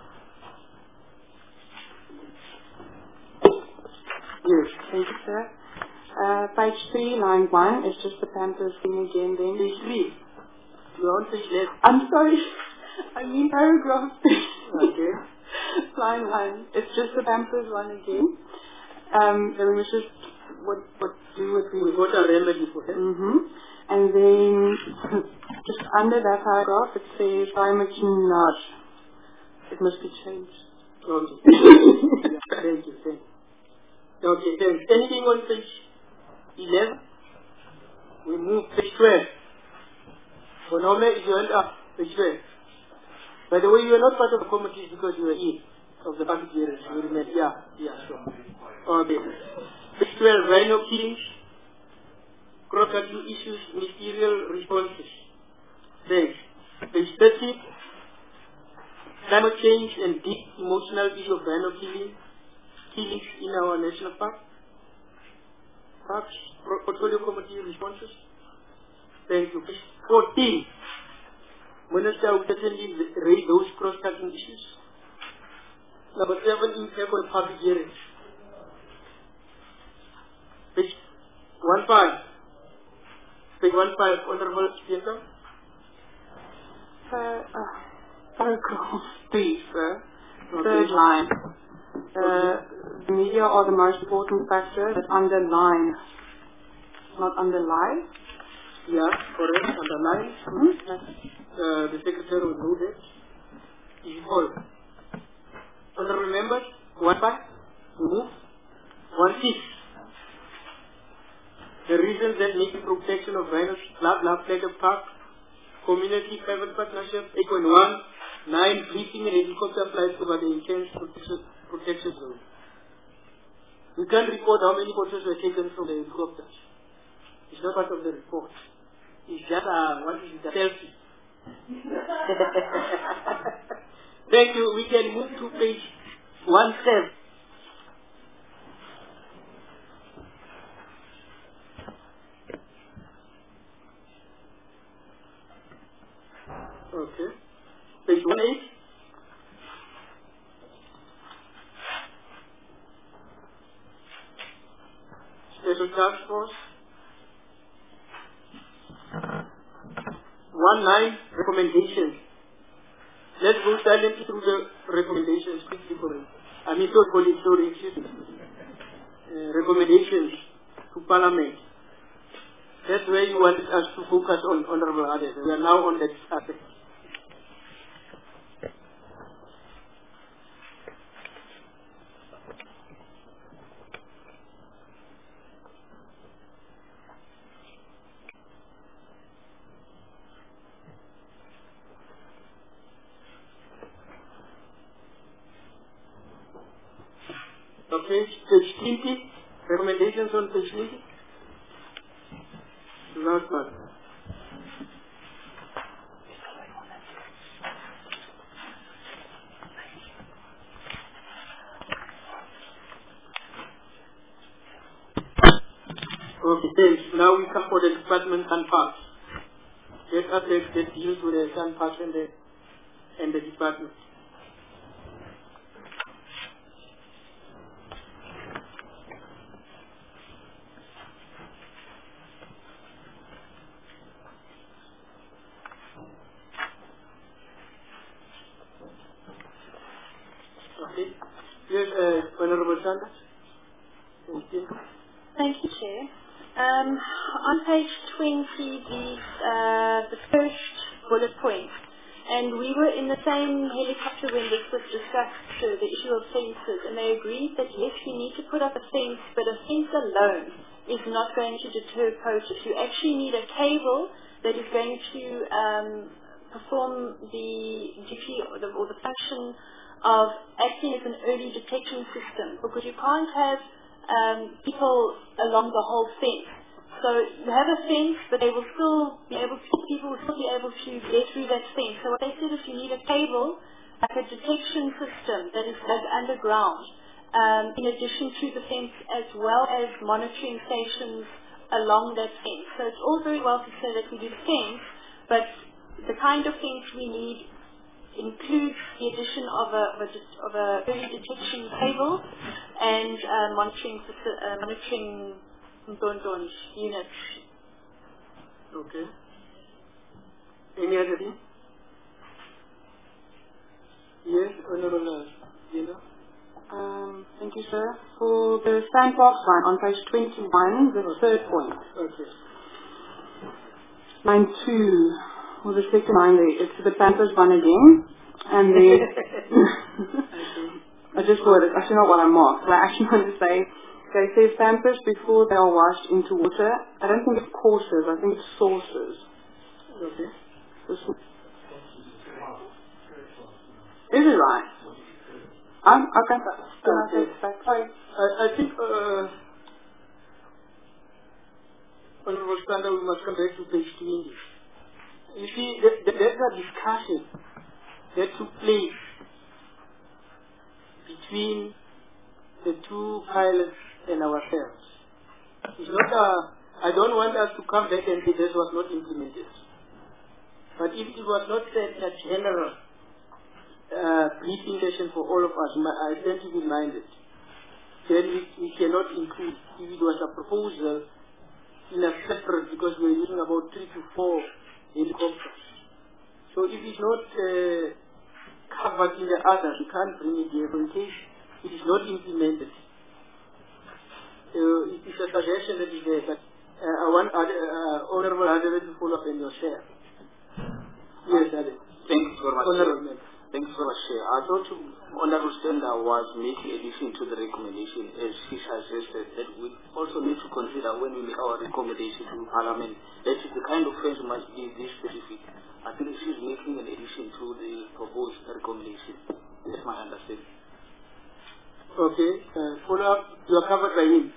Yes, thank you, sir. Page 3, line 1, is just the Panthers thing again then. Page 3. You're on page 11. I'm sorry. I mean paragraph 3. Okay. Line 1. It's just the Panthers one again. Then we just what do what we got a remedy for that. And then just under that paragraph it says climate change. It must be changed. Okay. Thank you. Okay, thanks. Anything on page 11? We move page 12. For now, you went up page 12. By the way, you were not part of the committee because you were in of the public hearings. You remember? Yeah, sure. Okay. Page 12, rhino killings, cross-cutting issues, ministerial responses. Thanks. Page 13, climate change and deep emotional issue of rhino killings in our national parks, portfolio committee responses. Thank you. Page 14, Minister will certainly raise those cross-cutting issues. Number 7, impact on public hearings. Page 15. Page 15, Honorable Speaker. Paragraph 3, sir. Third line. The media are the most important factor, but underline, not underlie. Yeah, correct, underline. The Secretary will do that. Is all. Honorable members, 15, move. 16. The reasons that make the protection of rhinos, Flag Park, Community Private Partnership. 8.1, 9 briefing helicopter flights over the intense protection zone. We can't report how many photos were taken from the helicopters. It's not part of the report. It's just what is it, a selfie. Thank you. We can move to page 17. Okay. Page 18. Special Task Force. 19, recommendations. Let's go silently through the recommendations quickly for it. Excuse me. Recommendations to Parliament. That's where you want us to focus on, Honorable Hades. We are now on that aspect. Page 20, recommendations on page 20. Last one. Okay, thanks. Now we come for the department and parks. Let us that deals with the sun parks and the department. Honorable Sanders. Thank you, Chair. On page 20, the first bullet point, and we were in the same helicopter when this was discussed, the issue of fences, and they agreed that yes, you need to put up a fence, but a fence alone is not going to deter poachers. You actually need a cable that is going to perform the duty or the function of acting as an early detection system, because you can't have people along the whole fence. So you have a fence, but they will still be able to, people will still be able to get through that fence. So what they said is you need a cable, like a detection system that is like underground, in addition to the fence, as well as monitoring stations along that fence. So it's all very well to say that we do the fence, but the kind of fence we need includes the addition of a early detection cable and monitoring units. Okay. Any other thing? Yes, Honorable Gina. Thank you, sir. For the sandbox one on page 21, the third point. Okay. Line 2. Well, the second line there, it's the Pampers one again, and then I just thought it's actually not what I marked, but I actually want to say, it says Pampers before they are washed into water. I don't think it's courses, I think it's sources. Okay. Is it right? Okay. Sorry. I think, Honorable Stander, we must come back to page 20. You see, there's a discussion that took place between the two pilots and ourselves. It's not I don't want us to come back and say this was not implemented. But if it was not a general briefing session for all of us, identity minded, then we cannot include. If it was a proposal in a separate, because we're using about 3 to 4 helicopters. So if it's not covered in the others, you can't bring it here in case it is not implemented. It is a suggestion that is there, but I want Honorable Adelaide to follow up on your share. Yes, Adelaide. Thank you very much. Honorable. Thanks so much, Chair. I thought Honorable Stender was making addition to the recommendation as she suggested that we also need to consider when we make our recommendation to Parliament that the kind of funds must be this specific. I think she's making an addition to the proposed recommendation. That's my understanding. Okay. Follow up. You are covered by him.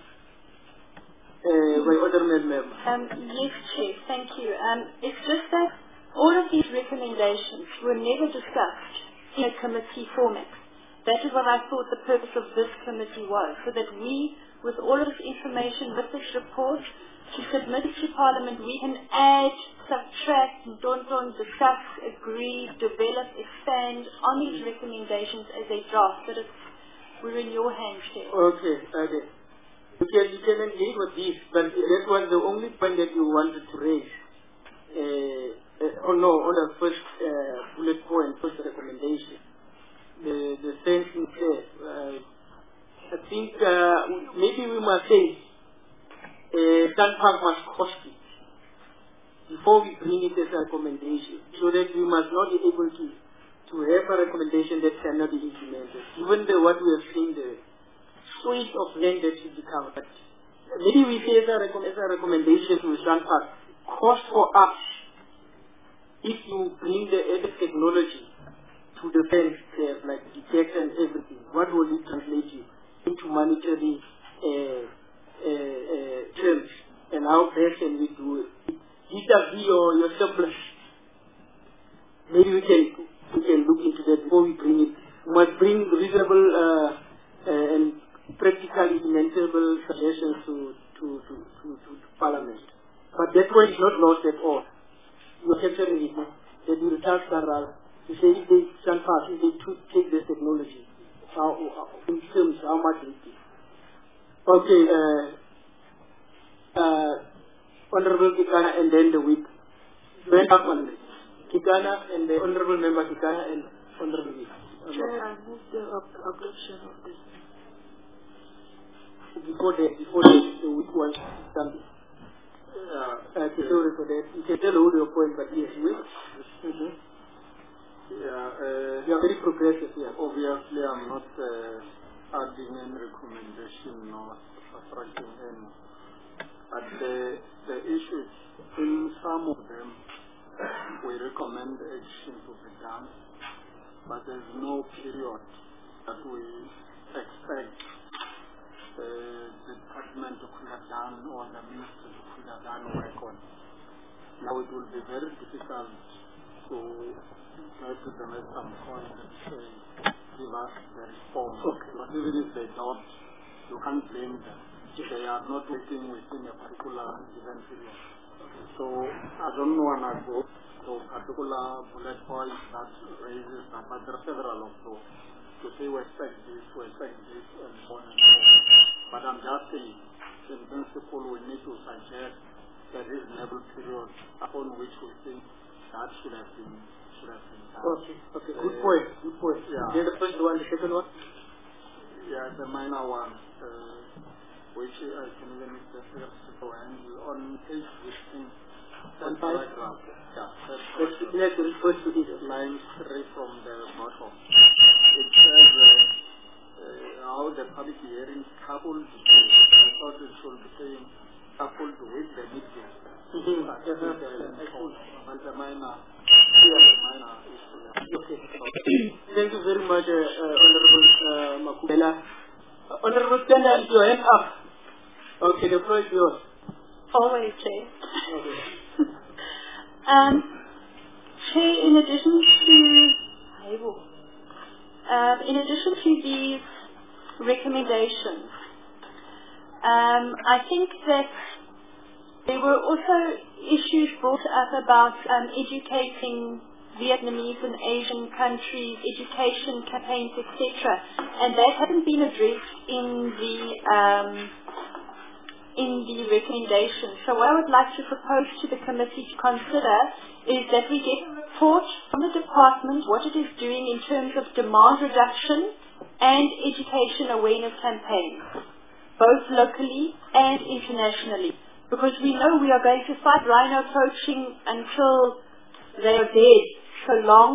By other members. Yes, Chair. Thank you. It's just that all of these recommendations were never discussed in a committee format. That is what I thought the purpose of this committee was, so that we, with all of this information, with this report, to submit it to Parliament, we can add, subtract, discuss, agree, develop, expand on these recommendations as they draft. But we're in your hands, Chair. Okay. You can engage with this, but that was the only point that you wanted to raise. On the first bullet point, first recommendation. The same thing there. I think maybe we must say SANParks must cost it before we bring it as a recommendation, so that we must not be able to have a recommendation that cannot be implemented. Even what we have seen, the switch of land that should be covered. Maybe we say as a recommendation to SANParks, cost for us. If you bring the added technology to the fence, like detect and everything, what will it translate you into monetary terms? And how best can we do it? Vis-a-vis your surplus. Maybe we can look into that before we bring it. We must bring reasonable and practically implementable suggestions to Parliament. But that point is not lost at all. You are capturing it, that you task to say if they SANParks, if they take this technology, in terms how much it is. Okay, Honorable Kekana and then the whip. Went up on it. Kekana and the Honorable Member Kekana and Honorable Whip. Chair, I move the objection of this. Before the whip was done. Sorry for that. You can tell all your point, but yes, you are very progressive here. Obviously, I'm not adding any recommendation or subtracting any. But the issue is, in some of them, we recommend action to be done, but there's no period that we expect the department to could have done or the minister to could have done work on. Now it will be very difficult to try to generate some point and say, give us the response. Okay. But even if they don't, you can't blame them. They are not working within a particular given period. So I don't want to go to a particular bullet point that raises that, but there are several of those. To say we expect this, and so on and so on. But I'm just saying, in principle, we need to suggest a reasonable period upon which we think that should have been done. Okay. Good point. Yeah. Then the first one, the second one? Yeah, the minor one, which I can even on page 15. On paragraph. Yeah. Let's refer to this. Line 3 from the bottom. It says how the public hearing coupled with, I thought it should be saying coupled with the meeting. But the minor issue. Okay. Thank you very much, Honorable Makubela. Honorable Stender, your hand up. Okay, the floor is yours. Always, Chair. Okay. Chair, in addition to these recommendations, I think that there were also issues brought up about educating Vietnamese and Asian countries, education campaigns, etc. And that hasn't been addressed in the recommendation. So what I would like to propose to the committee to consider is that we get a report from the department what it is doing in terms of demand reduction and education awareness campaigns, both locally and internationally. Because we know we are going to fight rhino poaching until they are dead, so long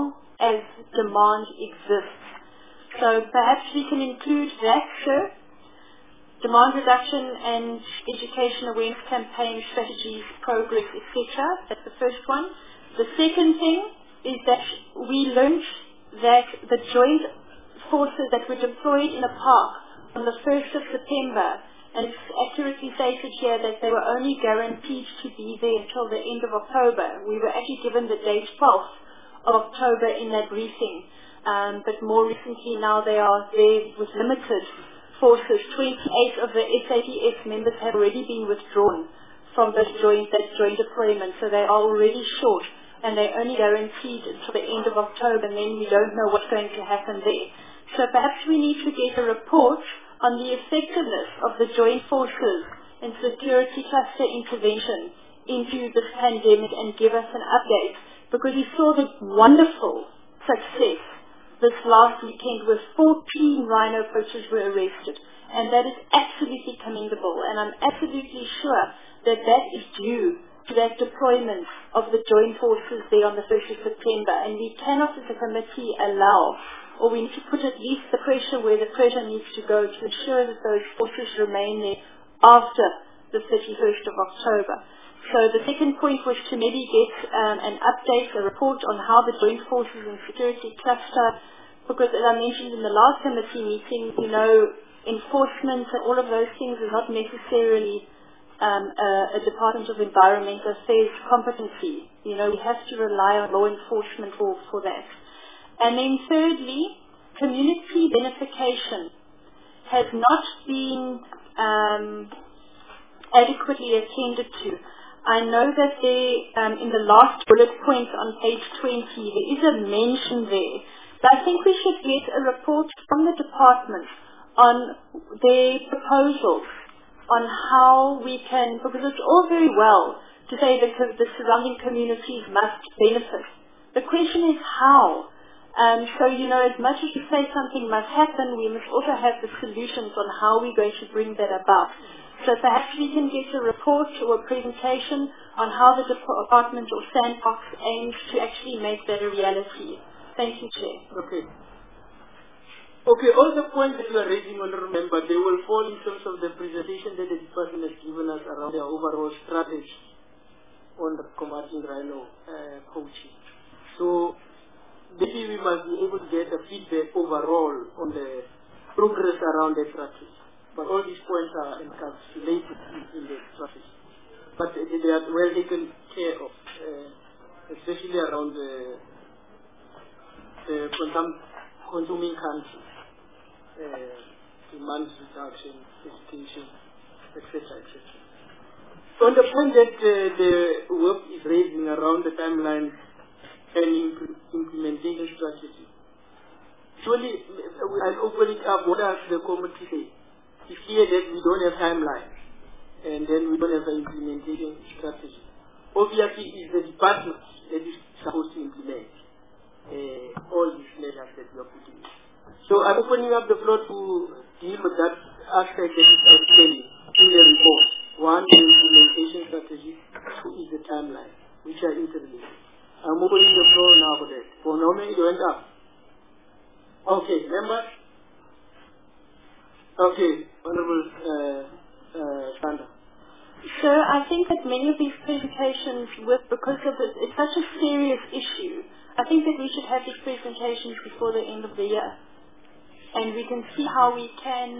as demand exists. So perhaps we can include that, sir. Demand reduction and education awareness campaign strategies, progress, etc. That's the first one. The second thing is that we learned that the joint forces that were deployed in a park on the 1st of September, and it's accurately stated here that they were only guaranteed to be there until the end of October. We were actually given the date 12th of October in that briefing, but more recently now they are there with limited forces. 28 of the SAPS members have already been withdrawn from that joint deployment, so they are already short, and they're only guaranteed until the end of October, and then we don't know what's going to happen there. So perhaps we need to get a report on the effectiveness of the joint forces and security cluster intervention into this pandemic and give us an update, because we saw the wonderful success this last weekend where 14 rhino poachers were arrested, and that is absolutely commendable, and I'm absolutely sure that that is due to that deployment of the joint forces there on the 1st of September, and we cannot as a committee allow, or we need to put at least the pressure where the pressure needs to go to ensure that those forces remain there after the 31st of October. So the second point was to maybe get an update, a report on how the joint forces and security cluster, because as I mentioned in the last committee meeting, enforcement and all of those things is not necessarily a Department of Environmental Affairs competency. We have to rely on law enforcement for that. And then thirdly, community benefication has not been adequately attended to. I know that there, in the last bullet point on page 20, there is a mention there. But I think we should get a report from the department on their proposals on how we can, because it's all very well to say that the surrounding communities must benefit. The question is how. So, as much as you say something must happen, we must also have the solutions on how we're going to bring that about. So perhaps we can get a report or a presentation on how the department or Sandbox aims to actually make that a reality. Thank you, Chair. Okay. All the points that you are raising, honourable member, they will fall in terms of the presentation that the department has given us around their overall strategy on the combating rhino poaching. So maybe we must be able to get a feedback overall on the progress around the strategy. But all these points are encapsulated in the strategy. But they are well taken care of, especially around the consuming countries, demand reduction, education, etc., etc. So on the point that the work is raising around the timeline and implementation strategy, surely I'll open it up. What does the committee say? It's clear that we don't have timeline, and then we don't have an implementation strategy. Obviously, it's the department that is supposed to implement all these measures that we are putting in. So I'm opening up the floor to deal with that aspect that is outstanding in the report. One, the implementation strategy. Two is the timeline, which are interrelated. I'm opening the floor now for that. For how many you went up? Okay, members? Okay, Honorable Sandra. Sir, I think that many of these presentations, because of it's such a serious issue, I think that we should have these presentations before the end of the year. And we can see how we can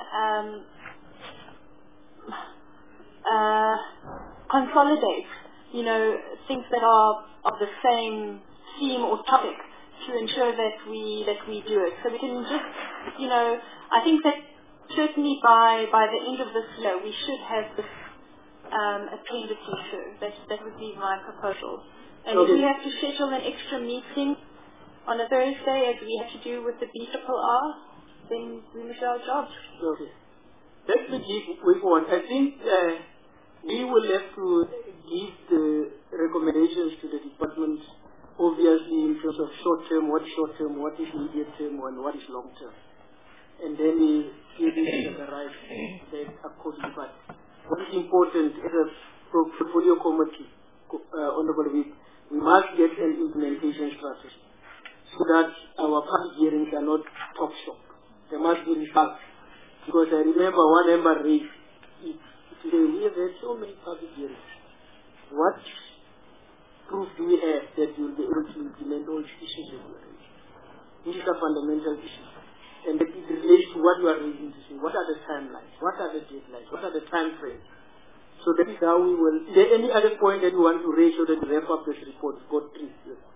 consolidate, things that are of the same theme or topic to ensure that we do it. So we can just, I think that certainly by the end of this year, we should have this appendices. That would be my proposal. And if we have to schedule an extra meeting on a Thursday, as we have to do with the BRRR, then we must do our jobs. Okay. Let's begin with one. I think we will have to give the recommendations to the department, obviously in terms of short-term, what is medium-term, and what is long-term. And then we give it the right step accordingly. But what is important as a portfolio committee, Honorable Whip, we must get an implementation strategy. so that our public hearings are not talk shop. There must be results. Because I remember one member raised it. Today we have had so many public hearings. What proof do we have that you will be able to implement all these issues that you are raising? These are fundamental issues. And that it relates to what you are raising to say. What are the timelines? What are the deadlines? What are the time frames? So that is how we will. Is there any other point that you want to raise so that we wrap up this report? Go please.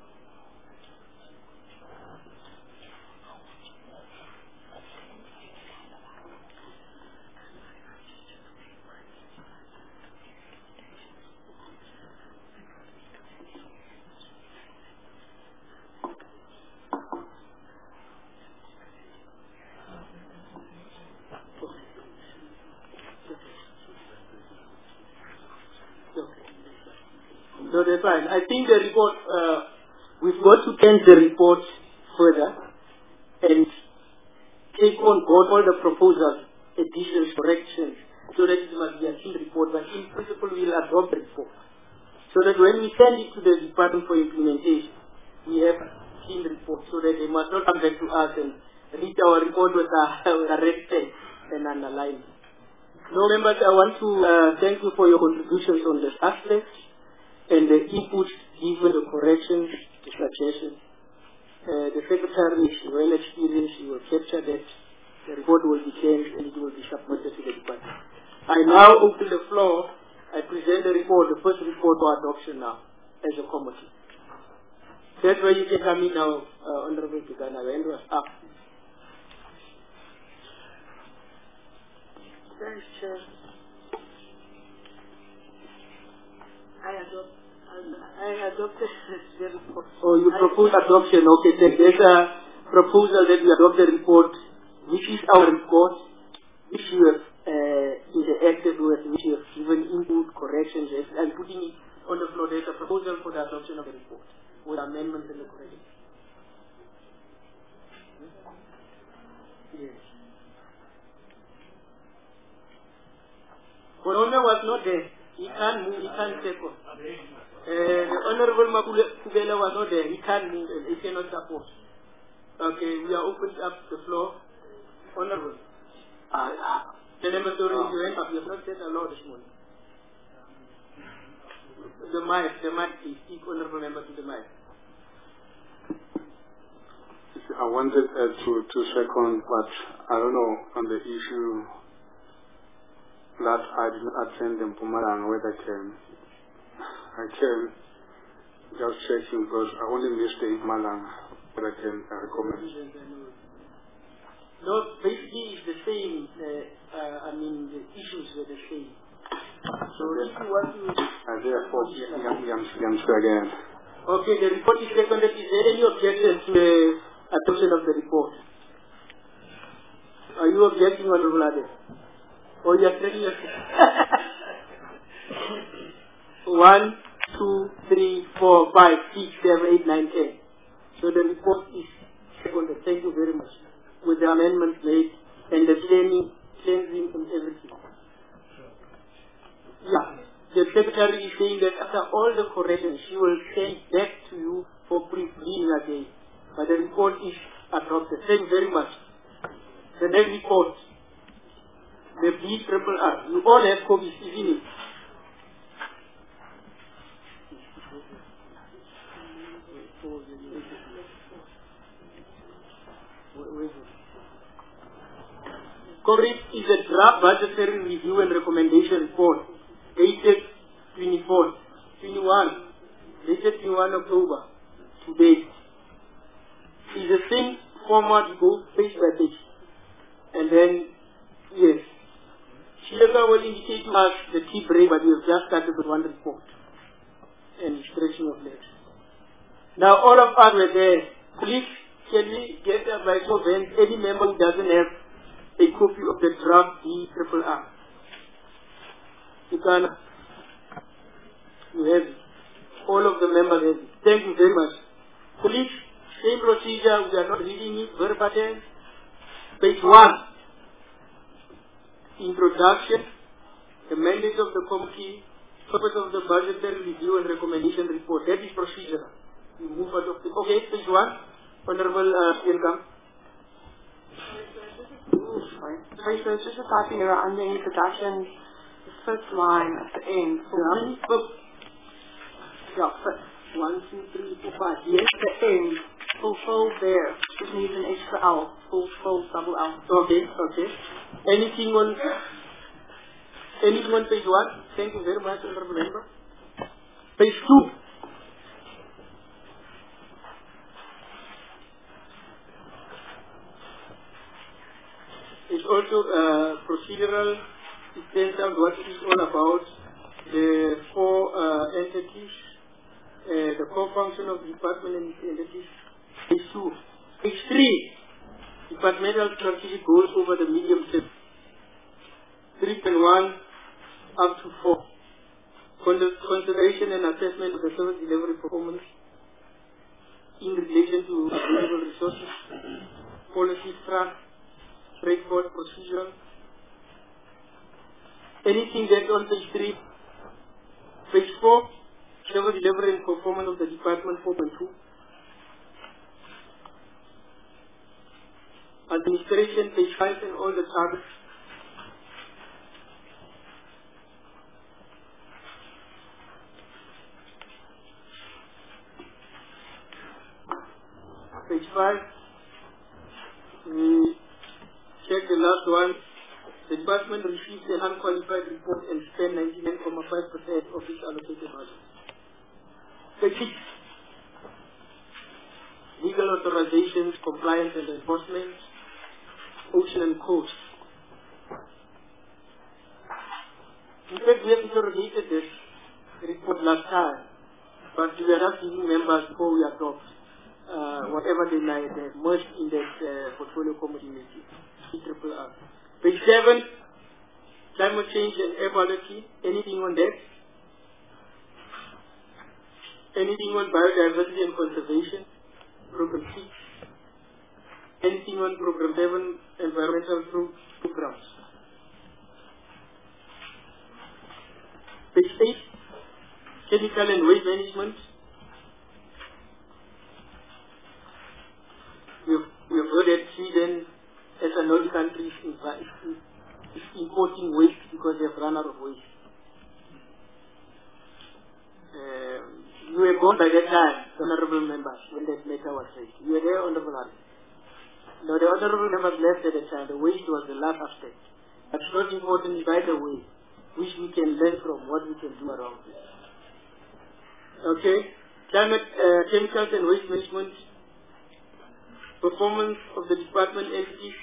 No, that's fine. I think the report, we've got to change the report further and take on board all the proposals, additions, corrections, so that it must be a clean report. But in principle, we'll adopt the report. So that when we send it to the Department for Implementation, we have a clean report so that they must not come back to us and read our report with a red pen and underline it. No, members, I want to thank you for your contributions on this aspect and the input given, the corrections, the suggestions. The Secretary is well experienced. He will capture that. The report will be changed and it will be submitted to the Department. I now open the floor. I present the report, the first report for adoption now, as a committee. That's where you can come in now, Honorable Tugana. The hand was up. Thanks, Chair. I adopted the report. Oh, you propose adoption. Okay, there's a proposal that we adopt the report, which is our report, which you have interacted with, which you have given input, corrections. I'm putting it on the floor. There's a proposal for the adoption of the report with amendments and the corrections. Yes. Corona was not there. He can't move, he can't take off. The Honorable Makubela was not there. He can't move, he cannot support. Okay, we are opening up the floor. Honorable. The member of you went up. You have not said a lot this morning. The mic, please. Speak, Honorable Member, to the mic. I wanted to second, but I don't know, on the issue that I did not attend in Mpumalanga, whether I can just checking because I only missed the Mpumalanga, but I can recommend. No, basically it's the same. The issues were the same. So if you want to... therefore, again. Okay, the report is seconded. Is there any objection to the adoption of the report? Are you objecting, Honorable Ade? Or you are telling us? 1, 2, 3, 4, 5, 6, 7, 8, 9, 10. So the report is seconded. Thank you very much. With the amendments made and the cleansing and everything. Yeah. The Secretary is saying that after all the corrections, she will send back to you for pre-reading again. But the report is adopted. Thank you very much. The next report. The BRRR. You all have copies, isn't it? Correct is a draft budgetary review and recommendation report dated 21, dated 21 October to date. It's the same format, you go page by page. And then, yes. Shilaka will indicate to us the key break, but we have just started with one report and stretching of legs. Now all of us were there. Please, can we get a by show of hands any member who doesn't have a copy of the draft BRRR? You can. You have it. All of the members have it. Thank you very much. Please, same procedure. We are not reading it verbatim. Page 1. Introduction, the mandate of the committee, purpose of the budgetary review and recommendation report. That is procedural. You move out of the... Okay, page 1. Honorable Irgam. Sorry, so it's just a typing error under introduction, the first line at the end. Yeah, first. 1, 2, 3, 4, 5. Yes, the end. Fulfill there. Just needs an extra L. Fulfill double L. Okay, okay. Anything on page 1? Thank you very much, Honorable Member. Page 2. It's also procedural. It tells out what it is all about. The 4 entities, the core function of the department and its entities. Page 2. Page 3. Departmental strategy goes over the medium term. 3.1 up to 4. Consideration and assessment of the service delivery performance in relation to available resources, policy track, straightforward procedural. Anything that's on page 3. Page 4, service delivery and performance of the department 4.2. Administration, page 5, and all the targets. Page 5, we check the last one. The department received an unqualified report and spent 99.5% of its allocated budget. Page 6, legal authorizations, compliance and enforcement, ocean and coast. In fact, we have interrogated this report last time, but we are not giving members before we adopt whatever they might have merged in that portfolio committee, CRRR. Page 7, climate change and air quality. Anything on that? Anything on biodiversity and conservation? Program 6. Anything on Program 7, environmental programs? Page 8, chemical and waste management. We have heard that Sweden, as a Nordic country, is importing waste because they have run out of waste. You were born by that time, honorable members, when that matter was raised. You were there, honorable Harry. No, the honorable members left at the time. The waste was the last aspect. But most important is, by the way, which we can learn from, what we can do around this. Okay, climate, chemicals and waste management, performance of the department entities.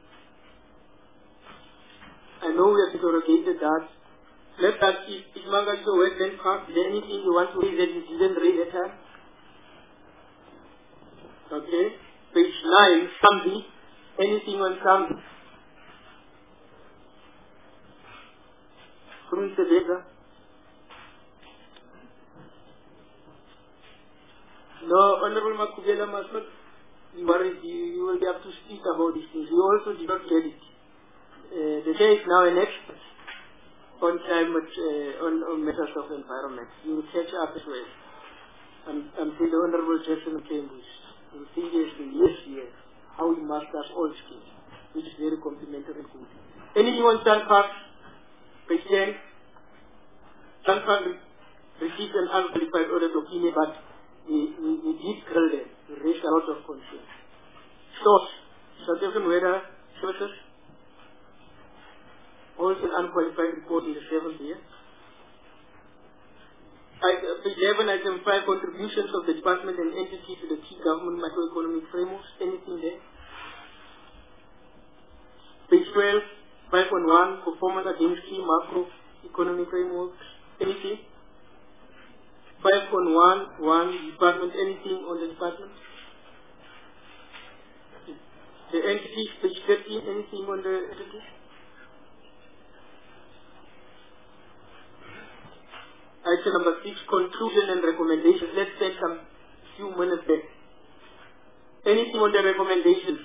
I know we have interrogated that. Let us see, is Mangacho Wetland Park, is there anything you want to raise that you didn't raise at time? Okay, page 9, Sambi. Anything on Sambi? Mr. Dega? No, Honorable Makubela must not be worried. You will be up to speak about these things. You also did not get it. The day is now an expert on climate, on matters of environment. You will catch up as well. Until the Honorable Jackson Cambridge. You will see yes, how we master all skills, which is very complimentary and good. Anything on Sun Park? Page 10. Sun Park received an unqualified audit opinion, but we did grill them. We raised a lot of concerns. Source, South African Weather Services. Also an unqualified report in the 7th year. Page 11, item 5, contributions of the department and entity to the key government macroeconomic frameworks. Anything there? Page 12, 5.1, performance against key macroeconomic frameworks. Anything? 5.1, department, anything on the department? The entities, page 13, anything on the entities? Item number 6, conclusion and recommendations. Let's take some few minutes there. Anything on the recommendations?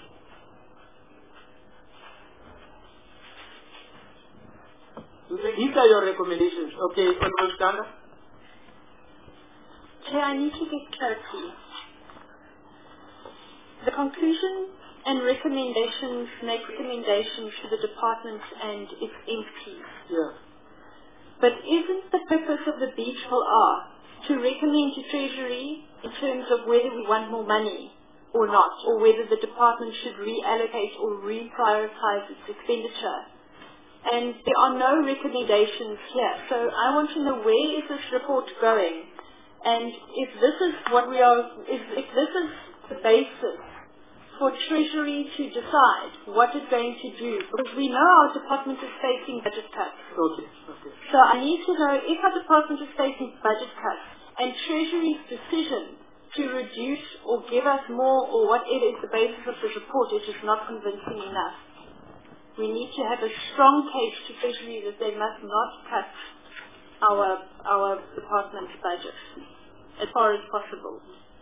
These are your recommendations. Okay, Honorable Standa? Chair, I need to get clarity. the conclusion and recommendations make recommendations to the department and its entities. Yeah. But isn't the purpose of the B4R to recommend to Treasury in terms of whether we want more money or not, or whether the department should reallocate or reprioritize its expenditure? And there are no recommendations here. So I want to know, where is this report going? And if this is what we are, if this is the basis for Treasury to decide what it's going to do, because we know our department is facing budget cuts. Okay. So I need to know, if our department is facing budget cuts and Treasury's decision to reduce or give us more, or whatever is the basis of this report, is just not convincing enough. We need to have a strong case to Treasury that they must not cut our department's budget as far as possible.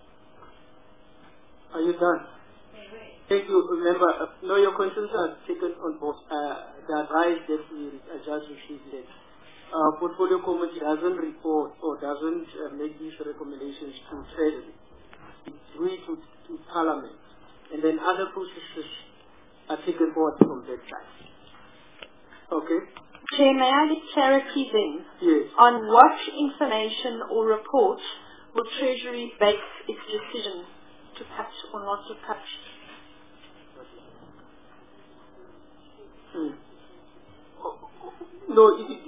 Are you done? Thank you. Remember, no, your concerns are taken on board. The advice that we just received that portfolio committee doesn't report or doesn't make these recommendations to Treasury. It's really to Parliament. And then other processes are taken forward from that side. Okay? Chair, may I get clarity then? Yes. On what information or report will Treasury base its decision to cut or not to cut? No,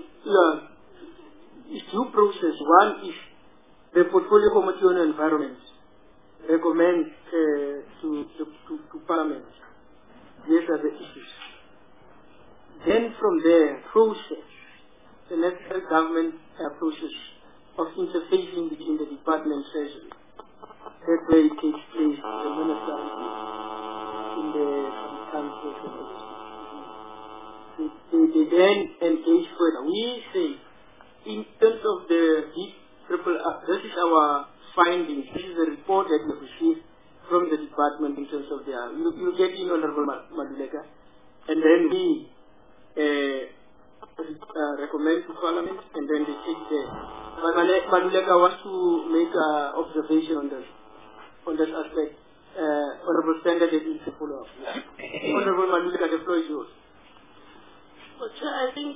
it's two processes. One is the portfolio committee on environment recommend to Parliament. These are the issues. Then from there, process, the national government process of interfacing between the department and Treasury. That way it takes place the minister in the council. They then engage further. We say, in terms of the this is our findings. This is the report that we received from the department in terms of their. You get in, Honorable Maduleka, and then we recommend to Parliament, and then they take the. Maduleka wants to make an observation on this aspect. Honorable Senator, that is the follow-up. Honorable Maduleka, the floor is yours. I think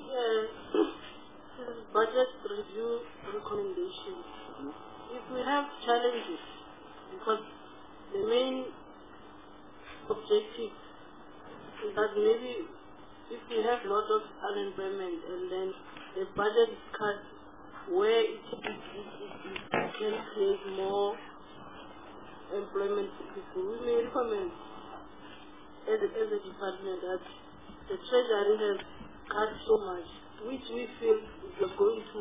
budget review recommendations. If we have challenges, because the main objective is that maybe if we have a lot of unemployment and then the budget is cut where it can create more employment for people, we may recommend as a department that the Treasury has cut so much, which we feel is going to,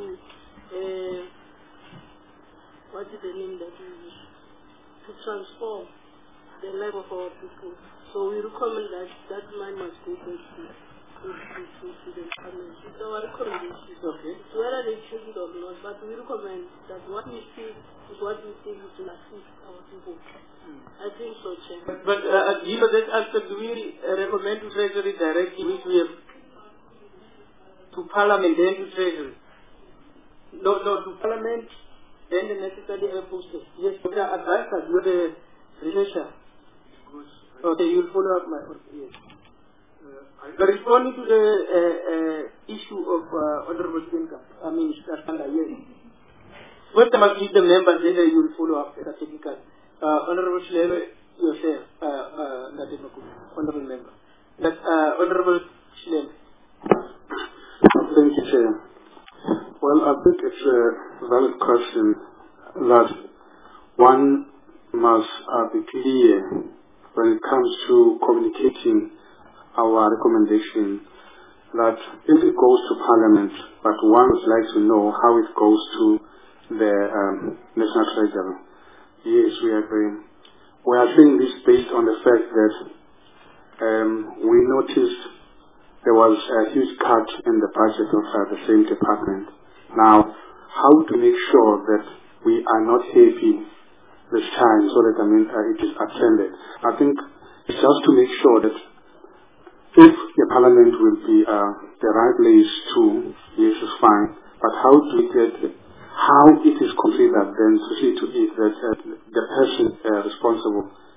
what is the name that we use, to transform the life of our people. So we recommend that money must go back to the department. It's our recommendation. Okay. It's whether they choose it or not, but we recommend that what we see is what we think is to assist our people. I think so, Chair. But given that aspect, do we recommend to Treasury directly, which we have to Parliament, then to Treasury? No, to Parliament, then the necessary process. Yes, but the advisor, you're the researcher. Okay, you'll follow up my work. Yes. But responding to the issue of Honorable Spencer, yes. First, I must leave the members, then you'll follow up at a technical. Honorable Shileme, yourself, Honorable Member. Honorable Shileme. Thank you, Chair. Well, I think it's a valid question that one must be clear when it comes to communicating our recommendation that if it goes to Parliament, but one would like to know how it goes to the National Treasury. Yes, we agree. We are saying this based on the fact that we noticed there was a huge cut in the budget of the same department. Now, how to make sure that we are not happy this time so that it is attended. I think it's just to make sure that if the Parliament will be the right place to, yes, it's fine. But how do we get how it is considered then to see to it that the person responsible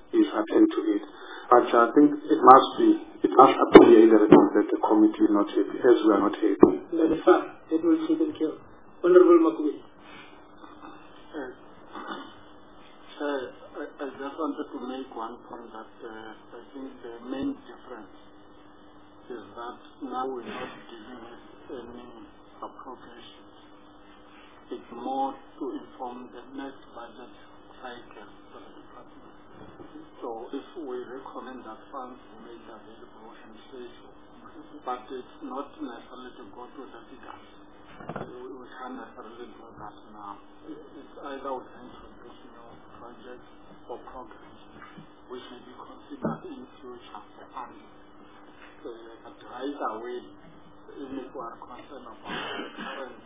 is attend to it. But I think it must appear in the report that the committee is not happy, as we are not happy. That is fine. It will be taken care of. Honorable Makui. I just wanted to make one point that I think the main difference is that now we're not dealing with any appropriations. It's more to inform the next budget cycle for the department. So if we recommend that funds be made available and say so, but it's not necessarily to go to the figures. We can't necessarily do that now. It's either we can introduce new projects or programs which may be considered in future. And but right away, even if we are concerned about the current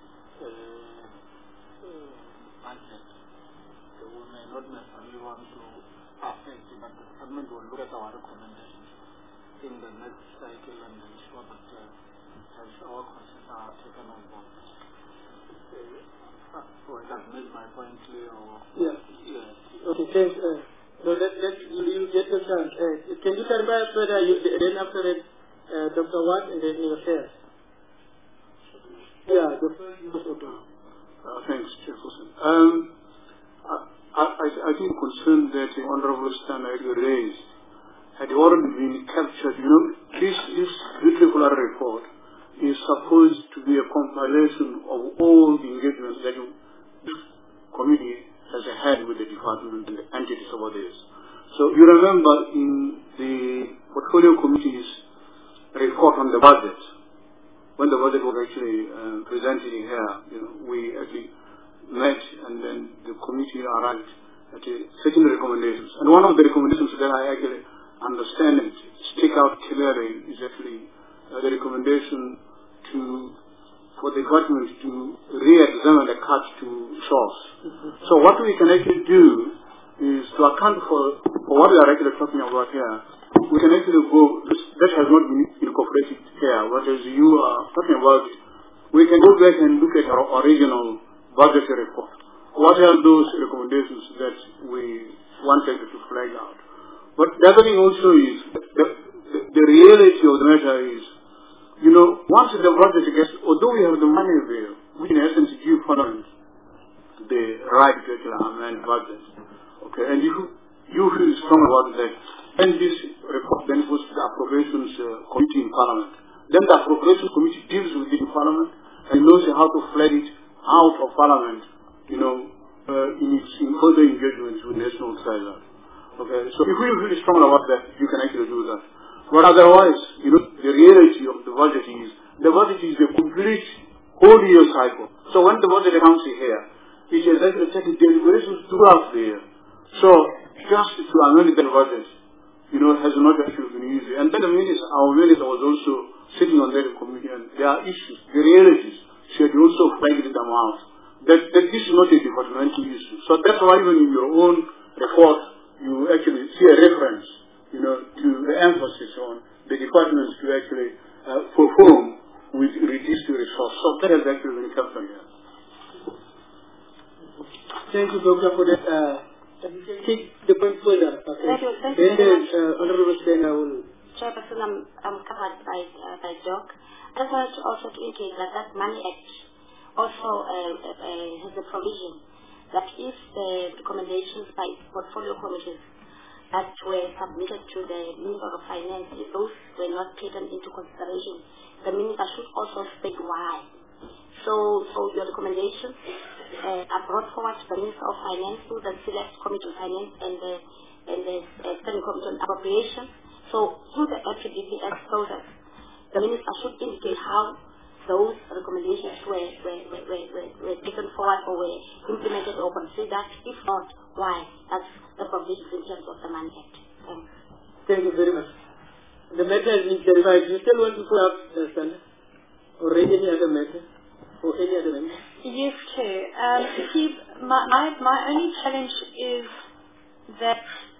budget, we may not necessarily want to affect it, but the government will look at our recommendations in the next cycle and ensure that as our concerns are taken on board. So I have made my point clear. Yes. Okay, thanks. You get the chance. Can you clarify further? Then after that, Dr. Watt and then your share. Yeah, Dr. Thanks, Chairperson. I think concern that the Honorable Standard raised had already been captured. You know, this beautiful report is supposed to be a compilation of all the engagements that the committee has had with the department and the entities over this. So you remember in the portfolio committee's report on the budget, when the budget was actually presented here, we actually met and then the committee arrived at certain recommendations. And one of the recommendations that I actually understand and stick out clearly is actually the recommendation for the government to re-examine the cuts to source. So what we can actually do is to account for what we are actually talking about here. We can actually go, that has not been incorporated here, what as you are talking about, we can go back and look at our original budgetary report. What are those recommendations that we wanted to flag out? But the other thing also is, the reality of the matter is, once the budget gets, although we have the money there, we in essence give Parliament the right to amend budget. Okay, and you feel strong about that. And this report then goes to the appropriations committee in Parliament. Then the appropriations committee deals with it in Parliament and knows how to flag it out of Parliament, in further engagements with national treasury. Okay, so if we feel strong about that, you can actually do that. But otherwise, the reality of the budget is a complete whole year cycle. So when the budget comes here, it has actually taken deliberations throughout the year. So just to amend the budget, has not actually been easy. And then our minister was also sitting on that committee, and there are issues, the realities, she had also flagged them out. That this is not a departmental issue. So that's why even in your own report, you actually see a reference, to the emphasis on the departments to actually perform with reduced resource. So that has actually been kept on here. Thank you, Doctor, for that. You can take the point further. Okay. Thank you. Then Honorable Sena will... Chairperson, I'm covered by Doc. I just wanted to also indicate that Money Act also has a provision that if the recommendations by portfolio committees that were submitted to the Minister of Finance, if those were not taken into consideration, the Minister should also state why. So your recommendations are brought forward to the Minister of Finance through the Select Committee on Finance and the Standing Committee on Appropriation. So through the FPDPS process, the Minister should indicate how those recommendations were taken forward or were implemented or considered. If not, why? That's the provisions in terms of the Money Act. Thanks. Thank you very much. The matter has been clarified. You still want to follow up, Sandra? Or raise any other matter? Or any other matter? Yes, Chair. Steve, my only challenge is that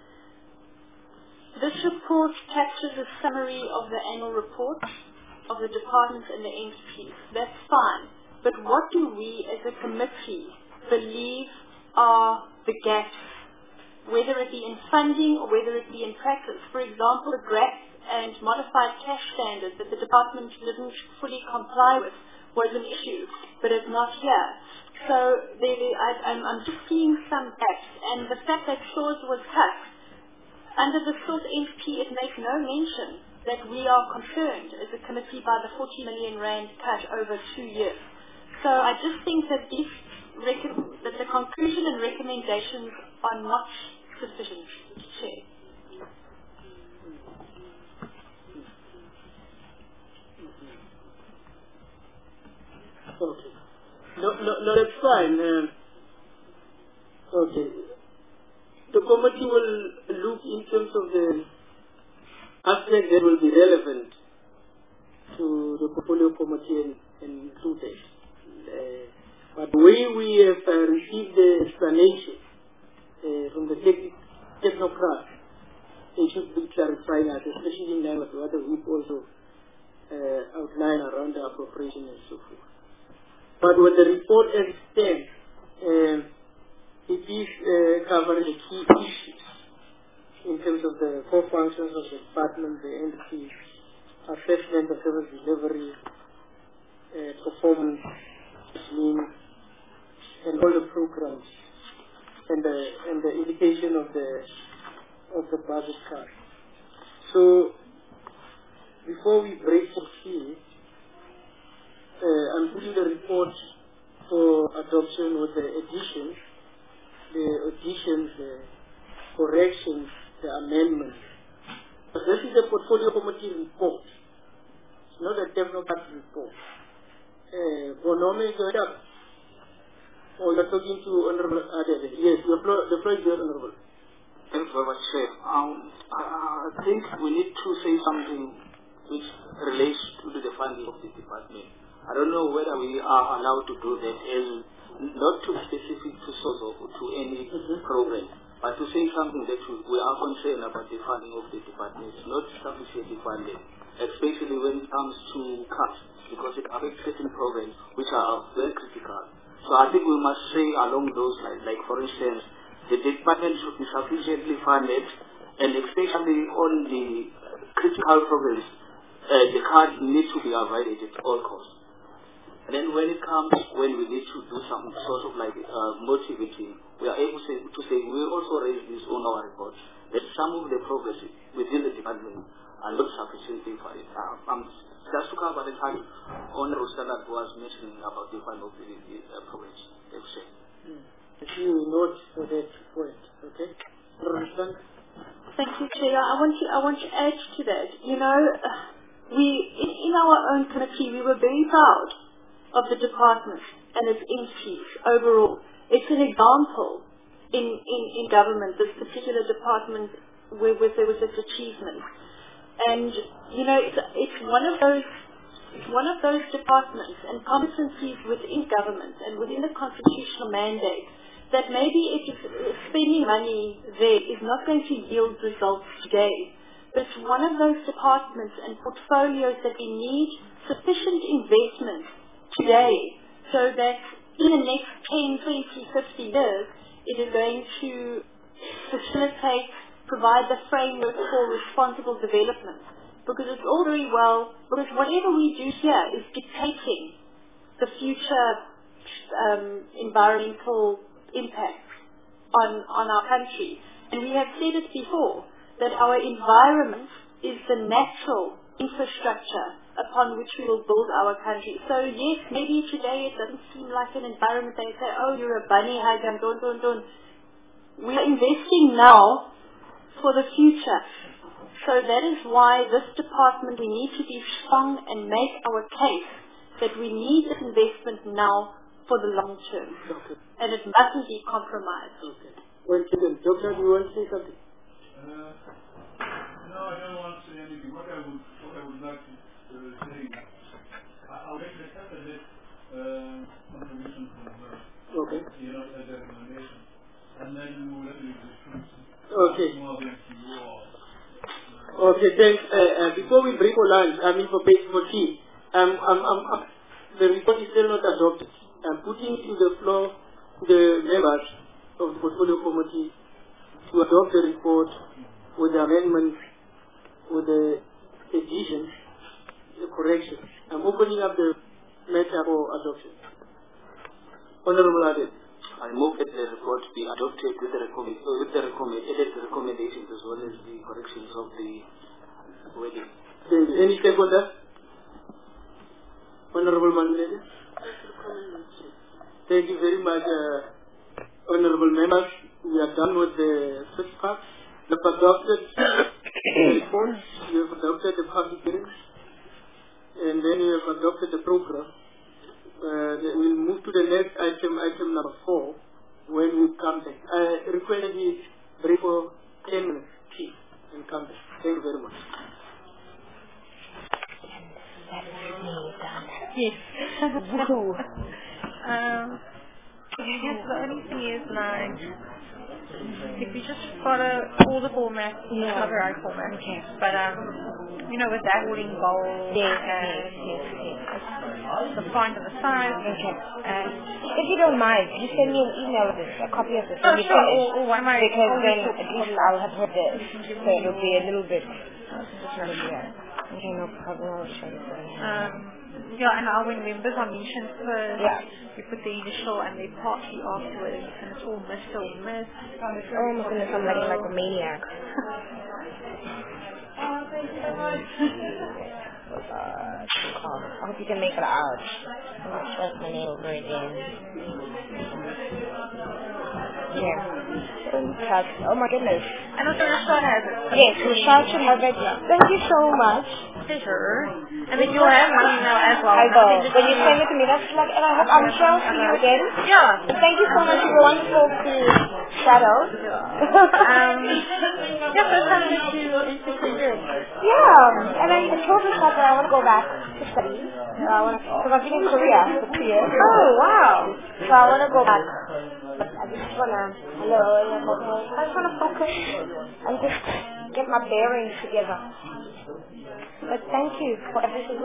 this report captures a summary of the annual report of the departments and the entities. That's fine. But what do we as a committee believe are the gaps whether it be in funding or whether it be in practice. For example, the GRAP and modified cash standards that the department didn't fully comply with was an issue, but it's not here. So I'm just seeing some gaps, and the fact that SAWS was cut, under the SAWS entity it makes no mention that we are concerned as a committee by the 40 million rand cut over 2 years. So I just think that that the conclusion and recommendations are not sufficient, Chair. Okay. No, that's fine. Okay. The committee will look in terms of the aspects that will be relevant to the portfolio committee and include it. But the way we have received the explanation from the technocrats, they should be clarifying us, especially in line with what we also outline around the appropriation and so forth. But with the report as it stands, it is covering the key issues in terms of the core functions of the department, the entities, assessment of service delivery, performance, and all the programs, and the indication of the budget card. So before we break for tea, I'm putting the report for adoption with the additions, the corrections, the amendments. But this is a portfolio committee report. It's not a technocrat report. Bonome, go up. Oh, you're talking to Honorable Adede. Yes, the floor is yours, Honorable. Thanks very much, Chair. I think we need to say something which relates to the funding of the department. I don't know whether we are allowed to do that, as not too specific to SAWS or to any program, but to say something that we are concerned about the funding of the department. It's not sufficiently funded, especially when it comes to cuts, because it affects certain programs which are very critical. So I think we must say along those lines, like for instance, the department should be sufficiently funded, and especially on the critical programs, the cards need to be avoided at all costs. And then when it comes, when we need to do some sort of like motivating, we are able to say, we also raise this on our report, that some of the progress within the department are not sufficiently funded. Just to cover the time, Honorable Standard was mentioning about the fund of the progress. If you note for that point, okay? Thank you, Chair. I want to add to that. You know, in our own committee, we were very proud of the department and its entities overall. It's an example in government, this particular department where there was this achievement. And you know, it's one of those departments and competencies within government and within the constitutional mandate that maybe spending money there is not going to yield results today. But it's one of those departments and portfolios that we need sufficient investment today, so that in the next 10, 20, 50 years, it is going to facilitate, provide the framework for responsible development. Because it's all very well, because whatever we do here is dictating the future environmental impact on our country. And we have said it before, that our environment is the natural infrastructure upon which we will build our country. So yes, maybe today it doesn't seem like an environment that you say, oh, you're a bunny hug and don't. We are investing now for the future. So that is why this department, we need to be strong and make our case that we need this investment now for the long term. Okay. And it mustn't be compromised. Okay. Well, Doctor, do you want to say something? No, I don't want to say anything. What I would like to say, I'll make the cabinet contribution from her. Okay. You know, as a recommendation. And then we will let you discuss. Okay. More than you all. Okay, thanks. Before we break for lunch, for page 14, the report is still not adopted. I'm putting to the floor the members of the portfolio committee to adopt the report with the amendments, with the additions, the corrections. I'm opening up the matter for adoption. Honorable Adel. I move that the report be adopted with the recommendations as well as the corrections of the wording. Any step on that? Honorable Mandela. Thank you very much, honorable members. We are done with the first part. We have adopted reports, we have adopted the public hearings, and then we have adopted the program. We'll move to the next item, item number 4, when we come back. I request that we break for 10 minutes, please, and come back. Thank you very much. Yes. Yes, the only thing is, like, if we just follow all the formats, not the right format. Okay. But, you know, with that all in bold. Yes. The font and the size. Okay. If you don't mind, can you send me an email of this, a copy of this? Oh, sure. Because then at least I'll have heard this. So it'll be a little bit. Okay, no problem. I'll show you. Yeah, and when members are mentioned first, you put the initial and they party afterwards, and it's all Mr. or Miss. Oh my goodness, I'm like a maniac. Thank you so much. I hope you can make it out. I'm going to stress my name over again. Yeah. Oh my goodness. And also Rashad has it. Yes, Rashad should have it. Thank you so much. Pleasure. And then you'll have my email as well. I will. When you send it to me, that's like, and I hope I'm sure I'll see you again. Yeah. Thank you so much. You're wonderful to shadow. Yeah, first time that you instituted. Yeah. And I told Rashad that I want to go back to study. Because I've been in Korea for 2 years. Oh, wow. So I want to go back. But I just want to, I just want to focus and just get my bearings together. But thank you for everything.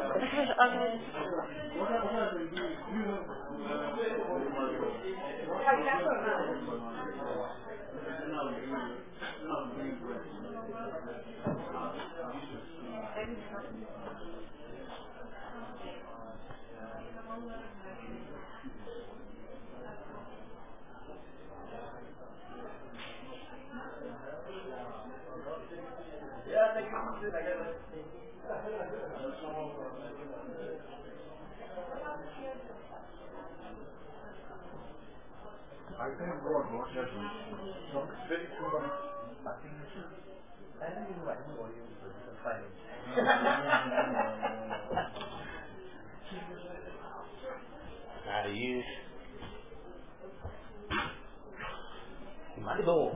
I think Rod was just very cool. I think you Marido.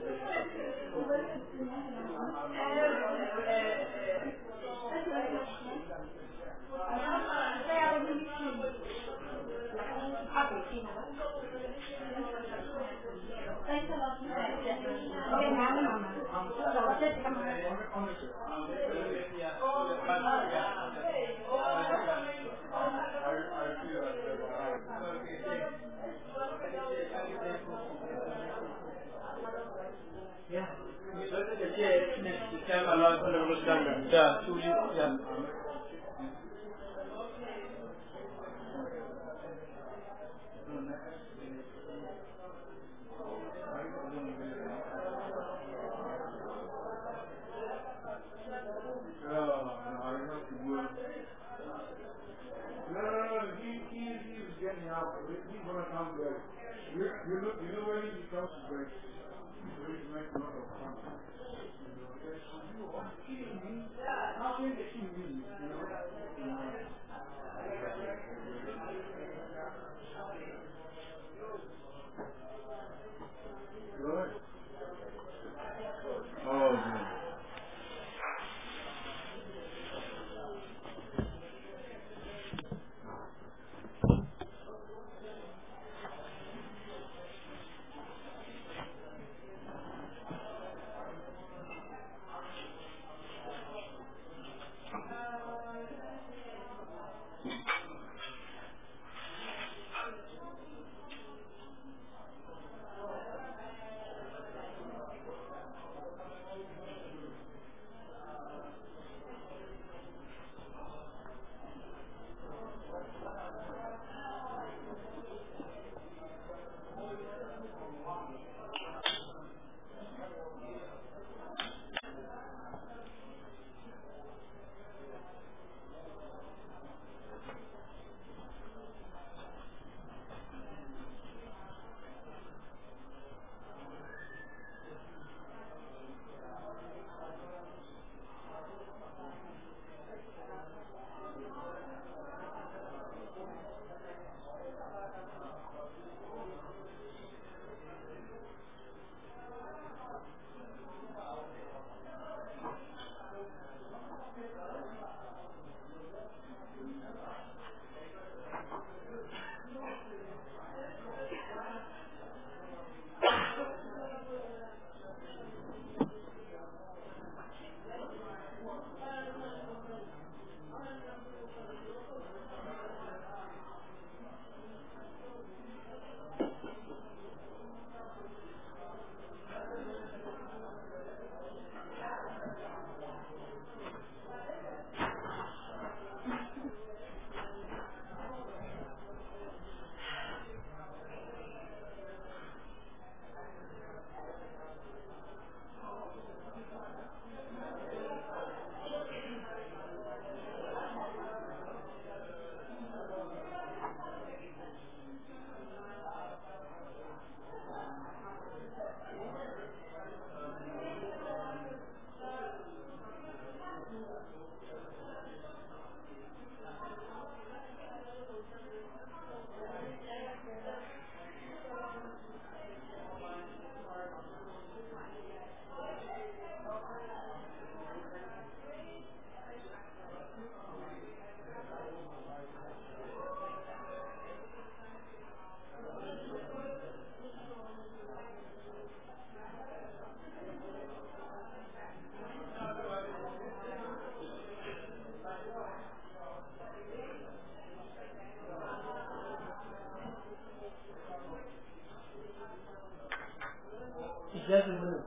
Just a minute.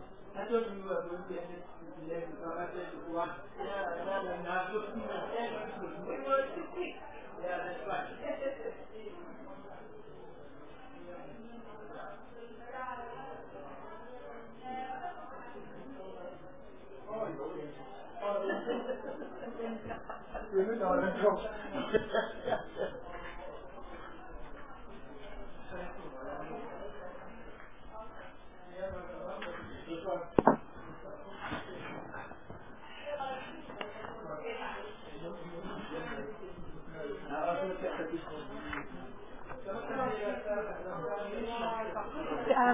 I thought we were going to end it with 11, so I said 1. Yeah, that's right.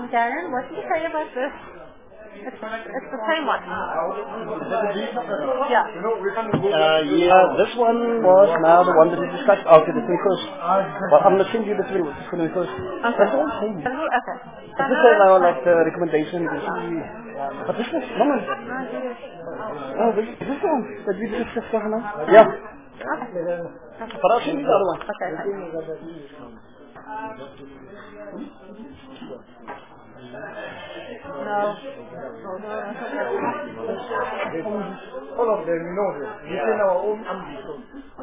Darren, what did you say about this? It's the same one. Yeah. This one was now the one that we discussed after the 21st. But I'm not sending you the 21st. Okay. Okay. It's just like the recommendation. But this is no. Oh, this is the one that we discussed now. Yeah. Okay. But I'll send you the other one. Okay. No. All of them, you know this. Within our own ambition.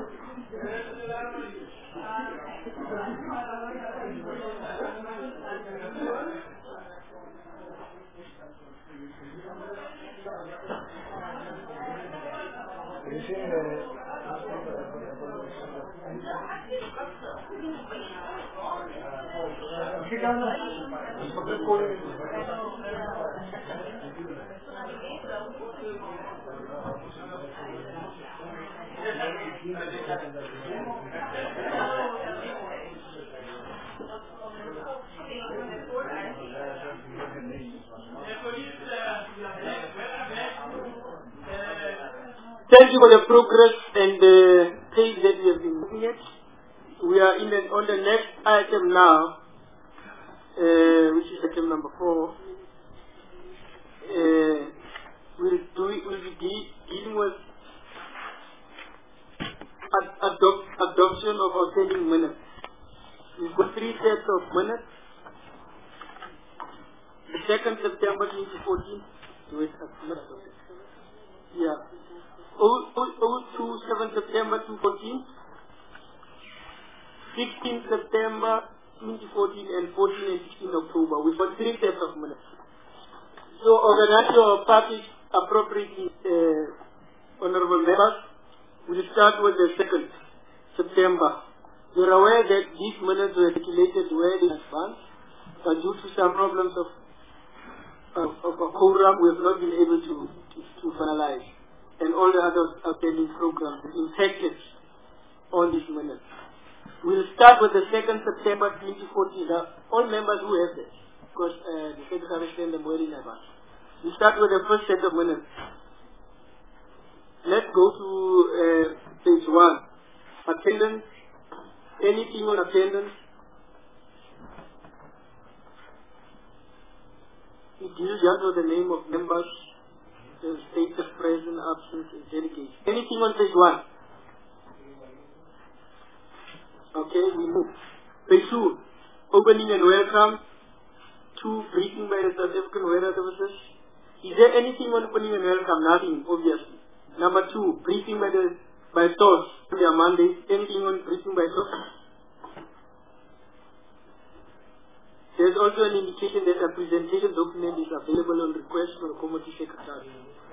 Thank you for the progress and the pace that we have been looking at. We are on the next item now, which is item number 4. We'll be dealing with adoption of outstanding minutes. We've got 3 sets of minutes. The 2nd September 2014. Yeah. 7 September 2014. 16 September 2014 and 14 and 16 October. We've got 3 sets of minutes. So organize your package appropriately, honorable members. We'll start with the 2nd September. You're aware that these minutes were circulated well in advance, but due to some problems of a quorum, we have not been able to finalize. And all the other outstanding programs impacted on these minutes. We'll start with the 2nd September 2014. All members who have this, because the secretary sent them well in advance. We start with the first set of minutes. Let's go to page 1. Attendance. Anything on attendance? It deals just with the name of members, the status, present, absent, and delegates. Anything on page 1? Okay, we move. Page 2. Opening and welcome. 2. Briefing by the South African Weather Services. Is there anything on opening and welcome? Nothing, obviously. Number 2. Briefing by SOS. Their mandate. Anything on briefing by SOS? There's also an indication that a presentation document is available on request for a committee secretary.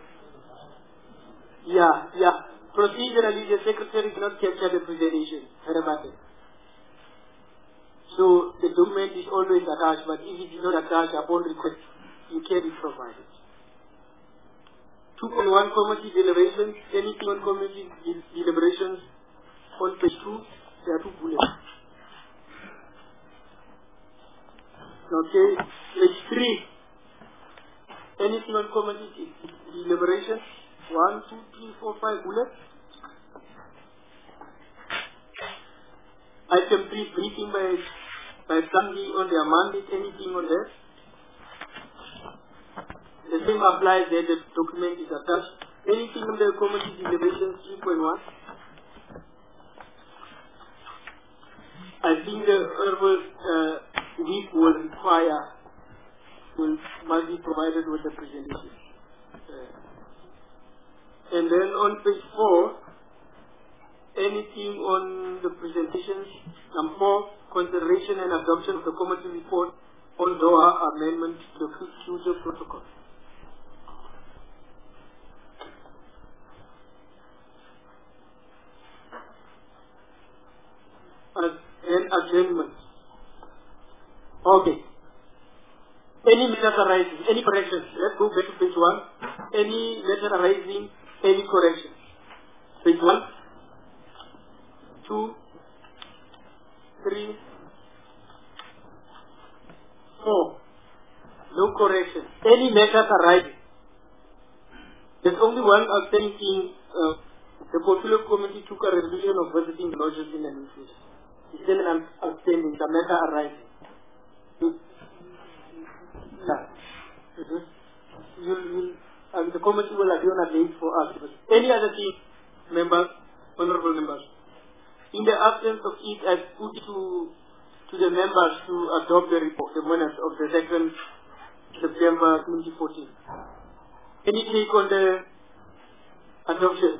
Yeah. Procedurally, the secretary cannot capture the presentation. So the document is always attached, but if it is not attached upon request, you can be provided. 2.1 committee deliberations. Anything on committee deliberations on page 2? There are 2 bullets. Okay, page 3. Anything on committee deliberations? 1, 2, 3, 4, 5 bullets. Item 3, briefing by Sandy on their mandate. Anything on that? The same applies there. The document is attached. Anything on the committee deliberations 3.1? I think the herbal week must be provided with the presentation. And then on page 4, anything on the presentations? Number 4, consideration and adoption of the committee report on Doha amendment to the future protocol. And amendments. Okay. Any matters arising, any corrections? Let's go back to page 1. Any matter arising, any corrections? Page 1, 2, 3, 4. no correction. Any matters arising. There's only one outstanding thing. The Portfolio Committee took a resolution of visiting the lodges in the future. It's still an outstanding, the matter arising. The committee will agree on a date for us. Any other thing, members, honorable members, in the absence of it, I put to the members to adopt the report, the minutes of the 2nd September 2014. Any take on the adoption?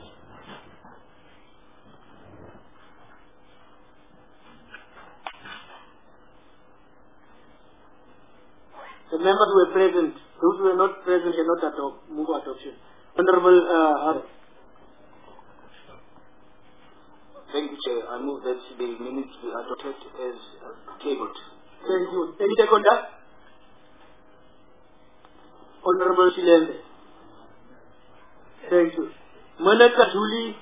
The members who were present, those who were not present cannot move adoption. Honorable Harris. Thank you, Chair. I move that the minutes be adopted as tabled. Thank you. Any take on that? Honorable Silende. Thank you. Minutes are duly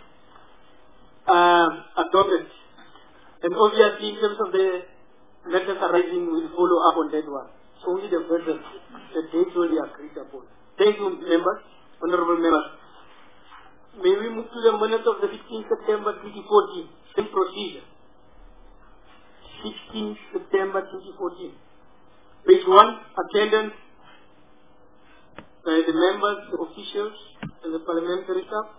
adopted. And obviously, in terms of the matters arising, we'll follow up on that one. So only the present, the date will be agreed upon. Thank you, members, honorable members. May we move to the minutes of the 16th September 2014, same procedure. 16th September 2014. Page 1, attendance by the members, the officials, and the parliamentary staff.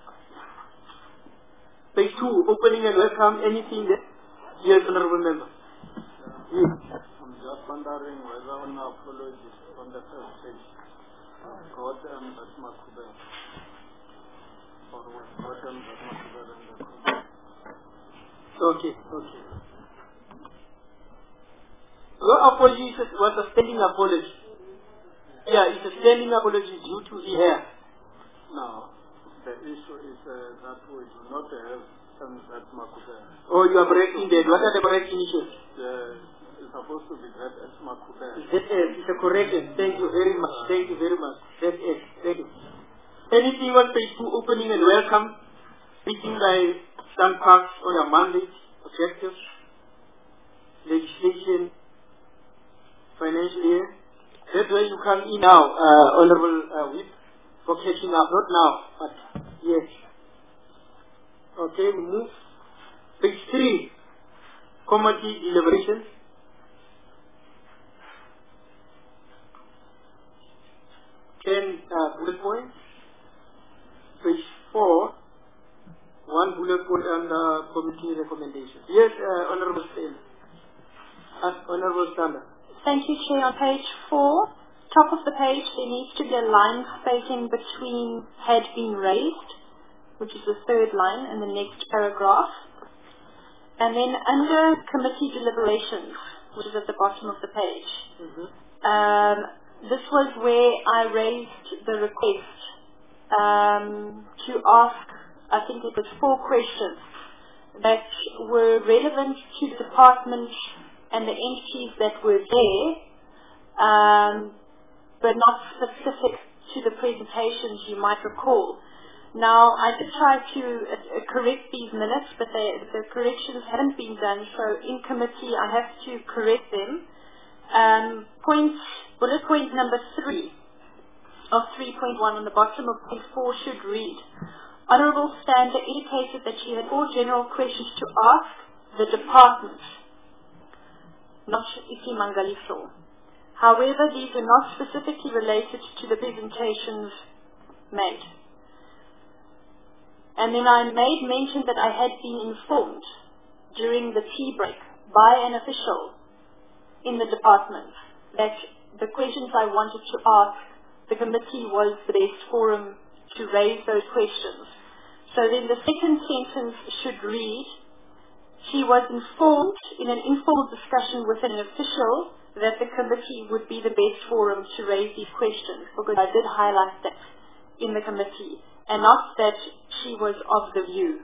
Page 2, opening and welcome, anything there? Yes, honorable member. Yes. I'm just wondering whether on our apologies on the first page, God and Makube, or was God and Makube and the Makube. Okay. Your apology was a standing apology. Yeah, it's a standing apology due to hair. Now, the issue is that we do not have that Makube. Oh, you are breaking that. What are the breaking issues? It's supposed to be that as Makube. It's a correction. Thank you very much. Thank you very much. That is. Thank you. Anything on page 2, opening and welcome. Speaking by Stan Parks on your mandate, objectives, legislation, financial year. That's where you come in now, Honorable Whip, for catching up. Not now, but yes. Okay, we move. Page 3, committee deliberations. 10 bullet points. Page 4, 1 bullet point under committee recommendations. Yes, Honorable Stan. Honorable Standard. Thank you, Chair. On page 4, top of the page, there needs to be a line spacing between had been raised, which is the 3rd line, and the next paragraph. And then under committee deliberations, which is at the bottom of the page, this was where I raised the request to ask, I think it was 4 questions that were relevant to the department and the entities that were there, but not specific to the presentations you might recall. Now, I did try to correct these minutes, but the corrections hadn't been done, so in committee I have to correct them. Bullet point number 3 of 3.1 on the bottom of page 4 should read, Honourable Stander indicated that she had 4 general questions to ask the department, not Isimangaliso. However, these are not specifically related to the presentations made. And then I made mention that I had been informed during the tea break by an official in the department that the questions I wanted to ask, the committee was the best forum to raise those questions. So then the second sentence should read, she was informed in an informal discussion with an official that the committee would be the best forum to raise these questions, because I did highlight that in the committee, and not that she was of the view.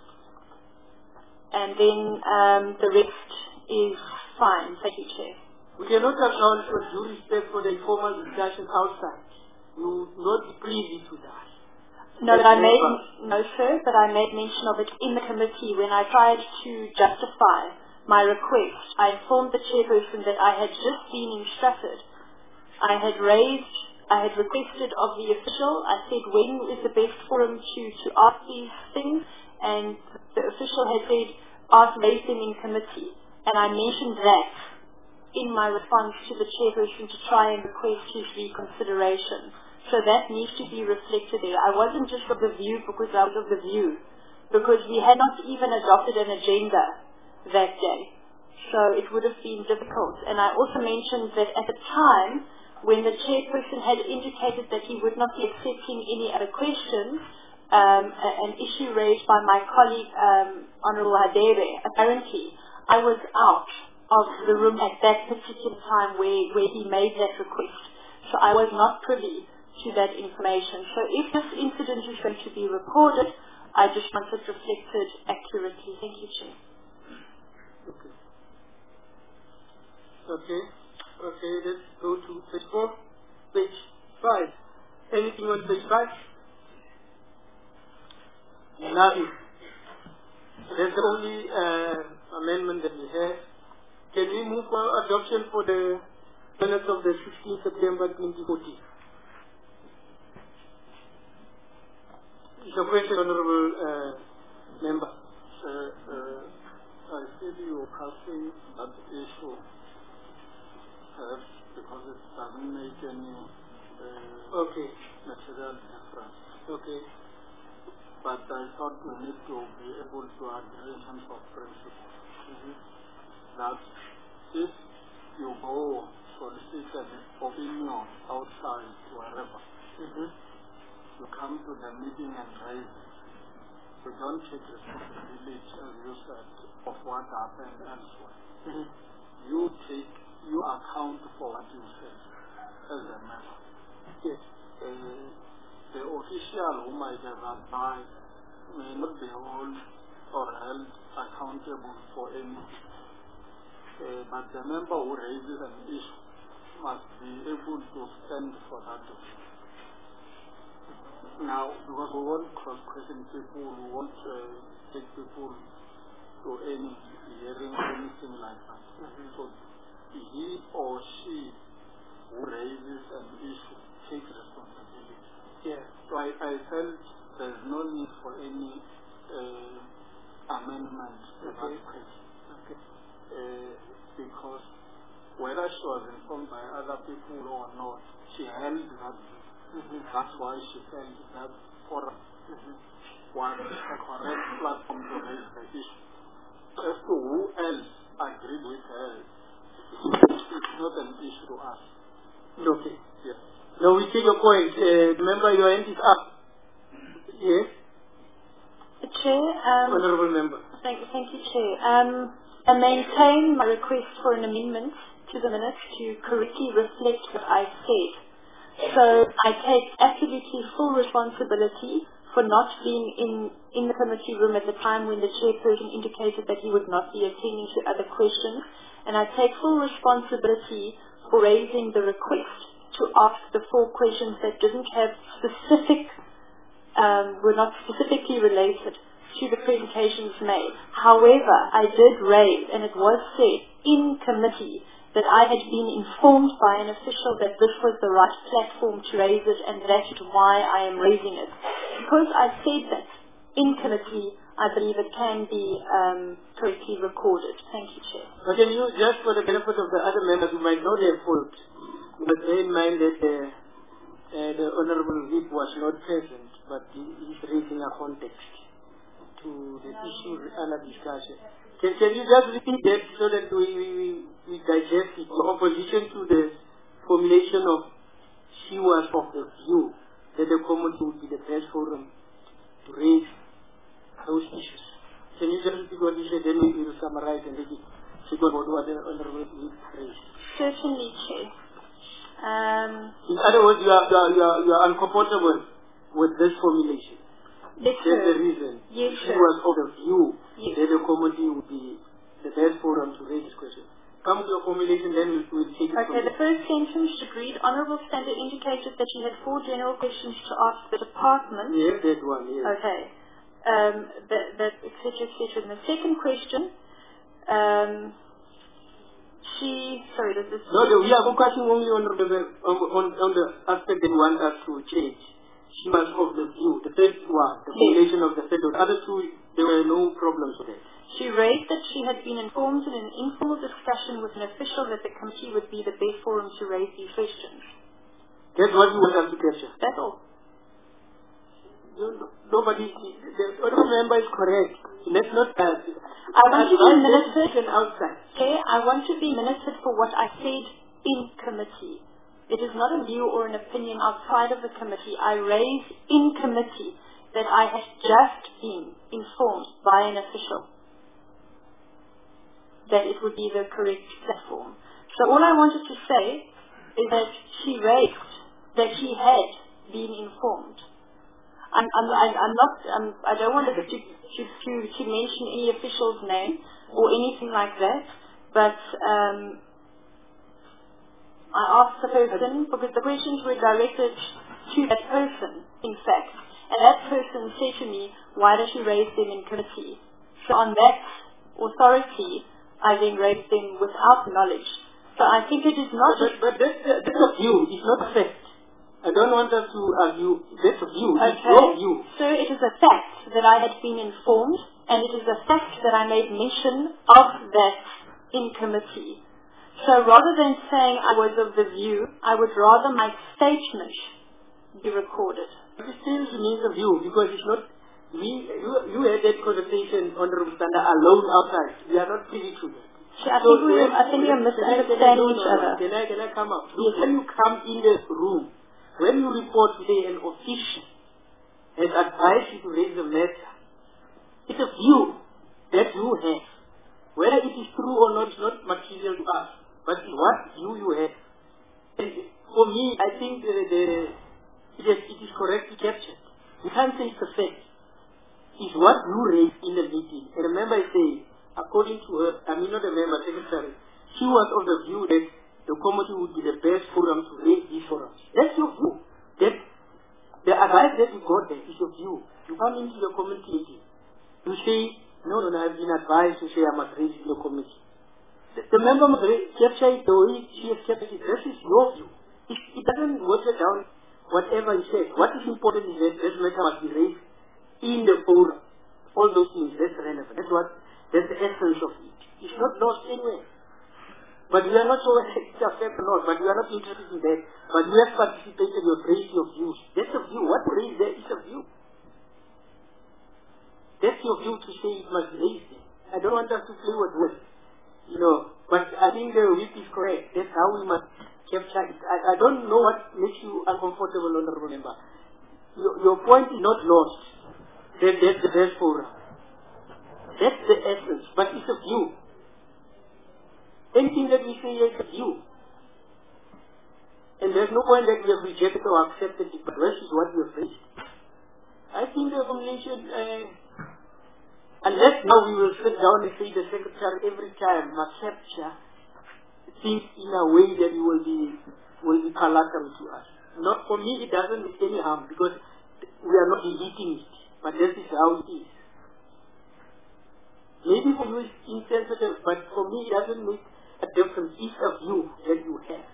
And then the rest is fine. Thank you, Chair. We cannot acknowledge with due respect for the informal discussion outside. You not be privy to that. No, sir, but I made mention of it in the committee when I tried to justify my request. I informed the chairperson that I had just been instructed I had requested of the official, I said when is the best forum to ask these things, and the official had said raise them in committee, and I mentioned that in my response to the chairperson to try and request his reconsideration. So that needs to be reflected there. I wasn't just of the view because I was of the view, because we had not even adopted an agenda that day. So it would have been difficult. And I also mentioned that at the time, when the chairperson had indicated that he would not be accepting any other questions, an issue raised by my colleague, Honorable Hadebe, apparently I was out of the room at that particular time where he made that request. So I was not privy to that information. So if this incident is going to be recorded, I just want it reflected accurately. Thank you, Chair. Okay, let's go to page 4. Page 5. Anything on page 5? Nothing. That's the only amendment that we have. Can we move for adoption for the minutes of the 16th September 2014? Your question, Honorable Member. I feel you passing that issue because it doesn't make any material difference. Okay. But I thought we need to be able to agree in terms of principle. That if you go solicit an opinion outside, wherever, you come to the meeting and raise it. You don't take responsibility, as you said, of what happened elsewhere. You account for what you said as a member. Yes. The official who might have advised may not be held or held accountable for anything. But the member who raises an issue must be able to stand for that issue. Now, because we won't cross-question people, we won't take people to any hearing or anything like that. So he or she who raises an issue takes responsibility. Yeah. So I felt there's no need for any amendment to that question. Because whether she was informed by other people or not, she held that view. That's why she felt that forum was a correct platform to raise the issue. As to who else agreed with her, it's not an issue to us. Okay. Yes. Now we take your point. Remember, your hand is up. Yes? Chair. Honorable Member. Thank you, Chair. I maintain my request for an amendment to the minutes to correctly reflect what I said. So I take absolutely full responsibility for not being in the committee room at the time when the chairperson indicated that he would not be attending to other questions. And I take full responsibility for raising the request to ask the 4 questions that didn't have were not specifically related to the presentations made. However, I did raise, and it was said in committee, that I had been informed by an official that this was the right platform to raise it, and that's why I am raising it. Because I said that in committee, I believe it can be correctly recorded. Thank you, Chair. But can you, just for the benefit of the other members who might not have fault, but bear in mind that the Honorable Whip was not present, but he is raising a context to the issue under discussion. Can you just repeat that so that we digest it? Your opposition to the formulation of she was of the view that the committee would be the best forum to raise those issues. Can you just repeat what you said, then we will summarize and make it about what the Honorable Whip raised? Certainly, Chair. In other words, you are uncomfortable with this formulation. Yes, that's the reason. Yes, she was of the view that the committee would be the best forum to raise this question. Come to your formulation, then we'll take it. Okay, the first sentence should read, Honourable Stander indicated that she had 4 general questions to ask the department. Yes, that one, yes. Okay. That etc., etc. And the second question sorry, this is... No, we are focusing only on the aspect that we want us to change. She was of the view, the third one, the formulation of the third one. The other two, there were no problems with it. She raised that she had been informed in an informal discussion with an official that the committee would be the best forum to raise these questions. That's what you want us to capture. That's all. Nobody, the other member is correct. Let's not I want to be minuted outside. Okay, I want to be minuted for what I said in committee. It is not a view or an opinion outside of the committee. I raised in committee that I had just been informed by an official that it would be the correct platform. So all I wanted to say is that she raised that she had been informed. I don't want to mention any official's name or anything like that, but I asked the person, because the questions were directed to that person, in fact, and that person said to me, why does she raise them in committee? So on that authority, I then raised them without knowledge. So I think it is not... But that's a view, it's not a fact. I don't want us to argue. That's a view. Okay. It's your view. So it is a fact that I had been informed, and it is a fact that I made mention of that in committee. So rather than saying I was of the view, I would rather my statement be recorded. It still remains a view, because it's not... You had that conversation, Honorable Sanda, alone outside. We are not privy to that. I think we are misunderstanding each other. Can I come up? Yes. When you come in the room, when you report, say, an official has advised you to raise a matter, it's a view that you have. Whether it is true or not is not material to us, but what view you have. And for me, I think it is correctly captured. You can't say it's a fact. It's what you raised in the meeting. And remember I say, according to her, I mean not a member, secretary, she was of the view that the committee would be the best forum to raise these forums. That's your view. That the advice that you got there is your view. You come into the committee meeting. You say, no, I've been advised to say I must raise in the committee. The member must capture it the way she has captured it. This is your view. It doesn't water down whatever he said. What is important is that this matter must be raised in the forum. All those things, that's relevant. That's the essence of it. It's not lost anywhere. But we are not so it's a fact or not, but we are not interested in that. But we have participated, you have raised your views. That's a view. What raised there is a view. That's your view to say it must be raised there. I don't want us to play with words. But I think the whip is correct. That's how we must capture it. I don't know what makes you uncomfortable, Honorable Member. Your point is not lost. That's the best forum. That's the essence. But it's a view. Anything that we say is a view. And there's no point that we have rejected or accepted it, but this is what we have raised. I think the combination, unless now we will sit down and say the secretary every time must capture things in a way that will be palatable to us. Not for me, it doesn't make any harm, because we are not deleting it, but this is how it is. Maybe for you it's insensitive, but for me it doesn't make a difference. It's a view that you have.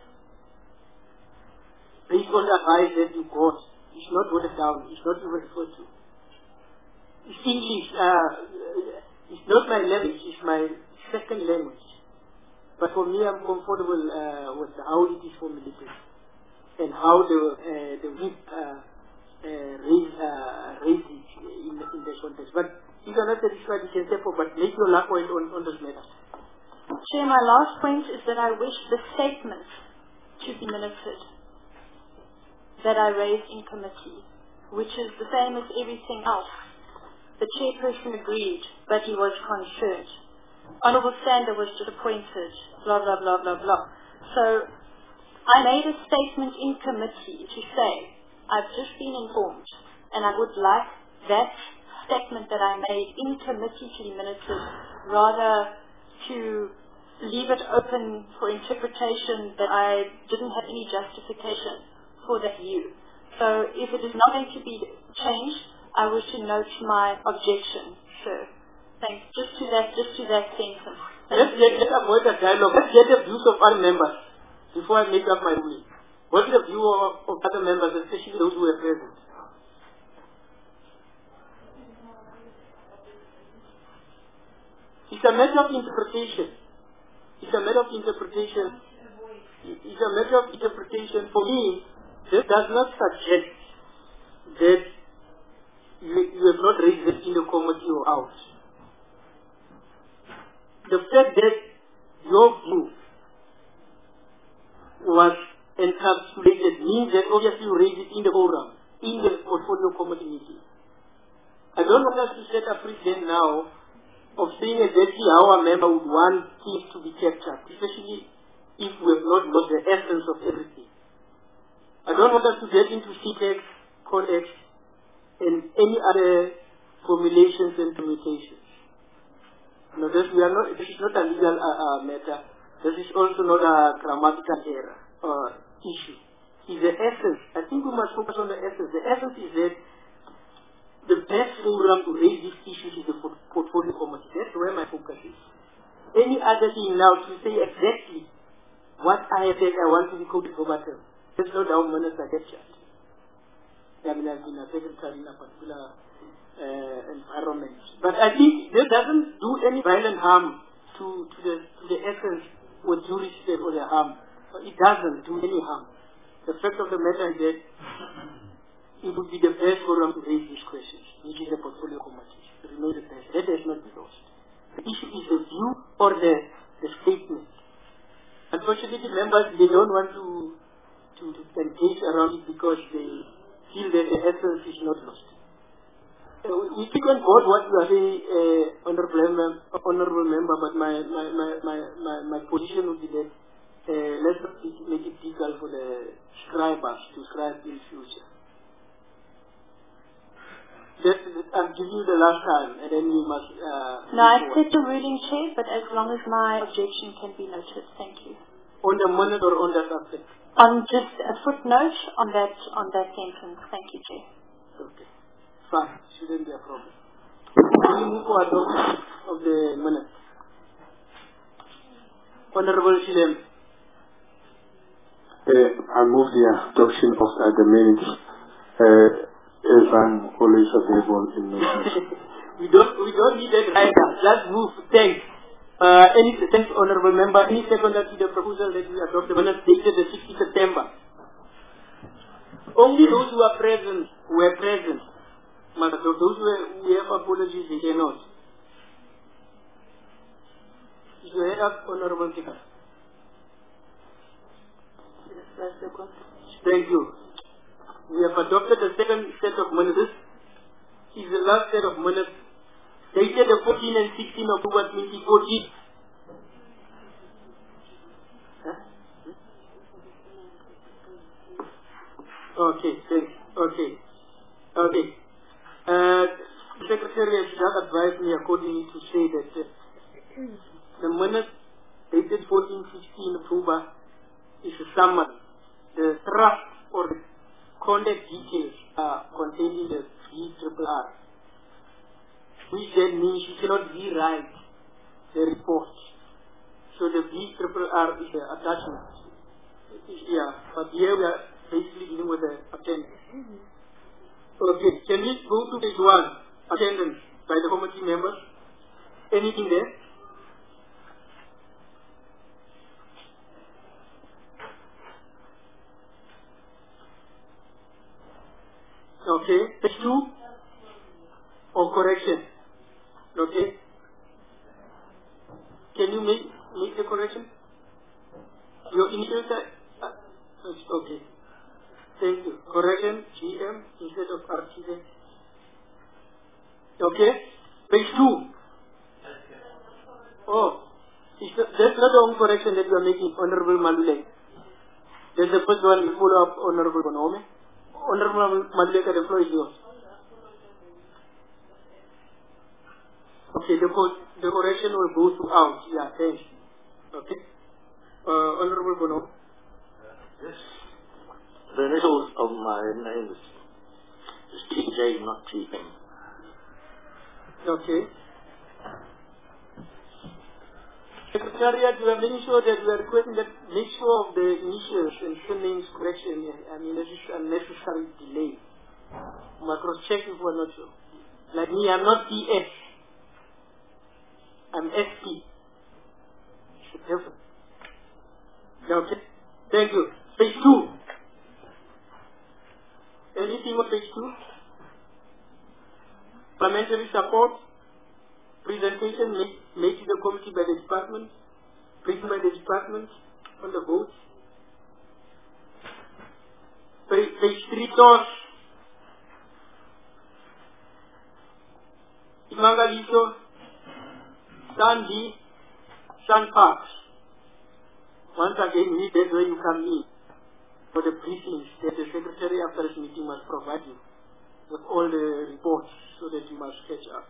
Based on the advice that you got, it's not watered down, it's not even referred to. It's English, it's not my language, it's my second language. But for me, I'm comfortable with how it is formulated and how the whip raised it in this context. But you cannot satisfy the Kensepo, but make your last point on this matter. Chair, my last point is that I wish the statement to be minuted that I raised in committee, which is the same as everything else. The chairperson agreed, but he was concerned. Honourable Sander was disappointed, blah, blah, blah, blah, blah. So I made a statement in committee to say, I've just been informed, and I would like that statement that I made in committee to be minuted, rather to leave it open for interpretation that I didn't have any justification for that view. So if it is not going to be changed, I wish to note my objection, sir. Thanks. Just to that sentence. let's avoid a dialogue. Let's get the views of other members before I make up my ruling. What's the view of other members, especially those who were present? It's a matter of interpretation. It's a matter of interpretation. It's a matter of interpretation. For me, this does not suggest that you have not raised it in the committee or out. The fact that your view was encapsulated means that obviously you raised it in the forum, in the portfolio committee meeting. I don't want us to set a precedent now of saying exactly how a member would want things to be captured, especially if we have not got the essence of everything. I don't want us to get into CTEX, CONEX, and any other formulations and permutations. No, this is not a legal matter. This is also not a grammatical error or issue. It's the essence. I think we must focus on the essence. The essence is that the best forum to raise these issues is the portfolio committee. That's where my focus is. Any other thing now to say exactly what I have said I want to be quoted verbatim. There's no doubt minutes are captured. I mean, I've been a secretary in a particular environment. But I think this doesn't do any violent harm to the essence or due respect or the harm. It doesn't do any harm. The fact of the matter is that it would be the best forum to raise these questions, which is the portfolio committee. You know the best. That has not been lost. The issue is the view or the statement. Unfortunately, members, they don't want to engage around it because they feel that the essence is not lost. We speak on board what you are saying, honorable member, but my position would be that let's not make it difficult for the scribers to scribe in future. I'm giving you the last time, and then we must... no, I accept the ruling, Chair, but as long as my objection can be noted. Thank you. On the minute or on that subject? On just a footnote on that sentence. Thank you, Chair. Okay. Fine. Shouldn't be a problem. Can you move for adoption of the minutes? Honorable Shilem. I move the adoption of the minutes. As I'm always available in meetings. we don't need that right now. Just move. Thanks. Thanks, honorable member. Any seconder to the proposal that we adopt the minutes dated the 6th September. Only those who are present were present. But those who have apologies, they cannot. Is your head up, honorable speaker? Thank you. We have adopted the second set of minutes. This is the last set of minutes dated the 14 and 16 October 2014. Okay, thanks. Okay. The Secretary has just advised me accordingly to say that the minutes dated 14-16 October is a summary. The draft or the contact details are contained in the VRRR, which then means you cannot rewrite the report. So the VRRR is the attachment. Yeah, but here we are basically dealing with the attendance. Okay, can we go to page 1, attendance by the committee members? Anything there? Okay, page 2 or correction. Okay. Can you make the correction? Your initials are okay. Thank you. Correction GM instead of RTZ. Okay. Page 2. Oh, that's not the only correction that you are making, Honorable Maluleke. That's the first one. You follow up, Honorable Bonome. Honorable Maluleke, the floor is yours. Okay, the correction will go throughout. Yeah, thanks. Okay. Honorable Bono. Yes. The initials of my name is TJ, not TM. Okay. Secretariat, we are making sure that we are requesting that make sure of the initials and surnames correction. I mean, this is unnecessary delay. We must cross-check if we're not sure. Like me, I'm not DS. I'm SP. It's different. Okay. Thank you. Page 2. Anything on page 2? Parliamentary support. Presentation made to the committee by the department. Written by the department on the vote. Page 3 toss. Imangaliso. Sandy. Sun Parks. Once again, that's where you come in for the briefings that the secretary after this meeting must provide you with all the reports so that you must catch up.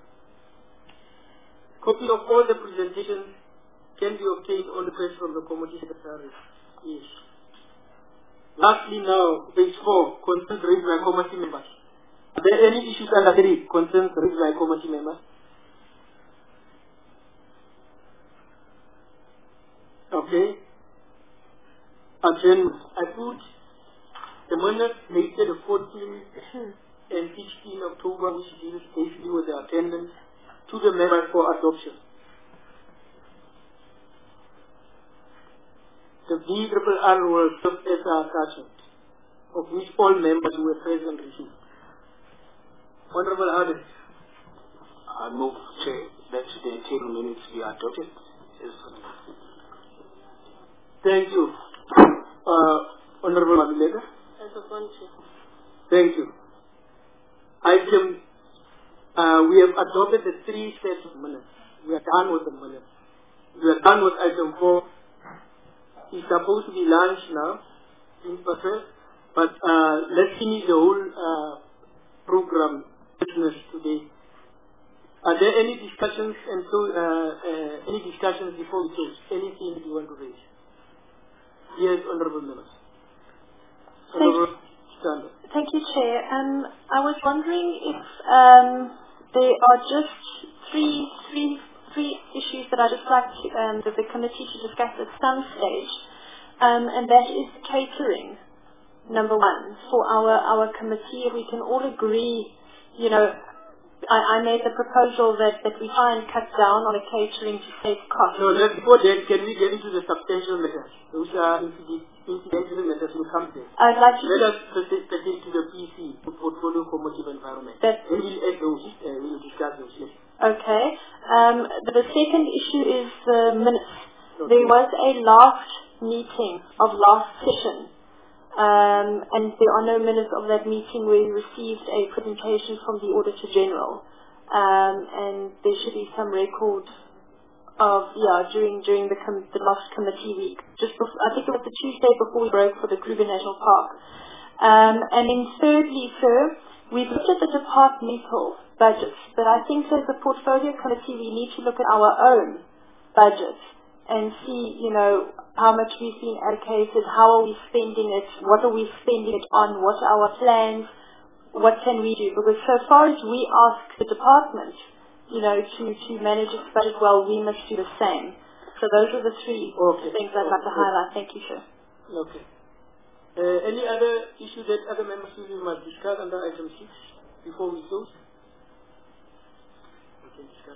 Copy of all the presentations can be obtained on request from the committee secretary. Yes. Lastly now, page 4, concerns raised by committee members. Are there any issues under 3, concerns raised by committee members? Okay. Again, I put the minutes dated the 14th and 16th October, which deals basically with the attendance, to the members for adoption. The VRRR will serve as an attachment, of which all members who were present received. Honorable Hardin. I move that the 10 minutes be adopted. Yes. Thank you. Honorable Mabileda. Thank you. Item, we have adopted the 3 sets of minutes. We are done with the minutes. We are done with item 4. It's supposed to be lunch now, in person, but let's finish the whole program business today. Are there any discussions any discussions before we close? Anything you want to raise? Yes, Honorable Members. Thank you, Chair. I was wondering if there are just three issues that I'd just like the committee to discuss at some stage, and that is catering. Number 1 for our committee. We can all agree. I made the proposal that we try and cut down on the catering to save costs. No, before that, can we get into the substantial matters? Those are incidental matters will come there. I'd like to... Let us proceed to the PC, the Portfolio Committee of Environment. And we'll add those, we'll discuss those, yes. Okay. The second issue is the minutes. Okay. There was a last meeting of last session. And there are no minutes of that meeting where we received a presentation from the Auditor General. And there should be some record of, during the last committee week. I think it was the Tuesday before we broke for the Kruger National Park. And then thirdly, sir, we've looked at the departmental budgets, but I think as a portfolio committee we need to look at our own budgets and see, how much we've been allocated, how are we spending it, what are we spending it on, what are our plans, what can we do? Because so far as we ask the department, to manage its budget well, we must do the same. So those are the 3 things I'd like to highlight. Thank you, sir. Okay. Any other issue that other members must discuss under item 6 before we close? We can discuss.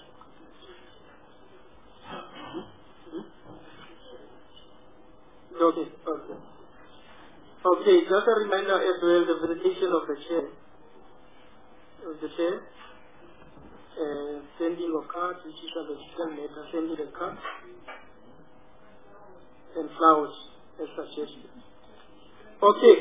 Okay. Okay, just a reminder as well, the visitation of the chair. Sending of cards, which is a logical matter, sending the cards and flowers as suggested. Okay.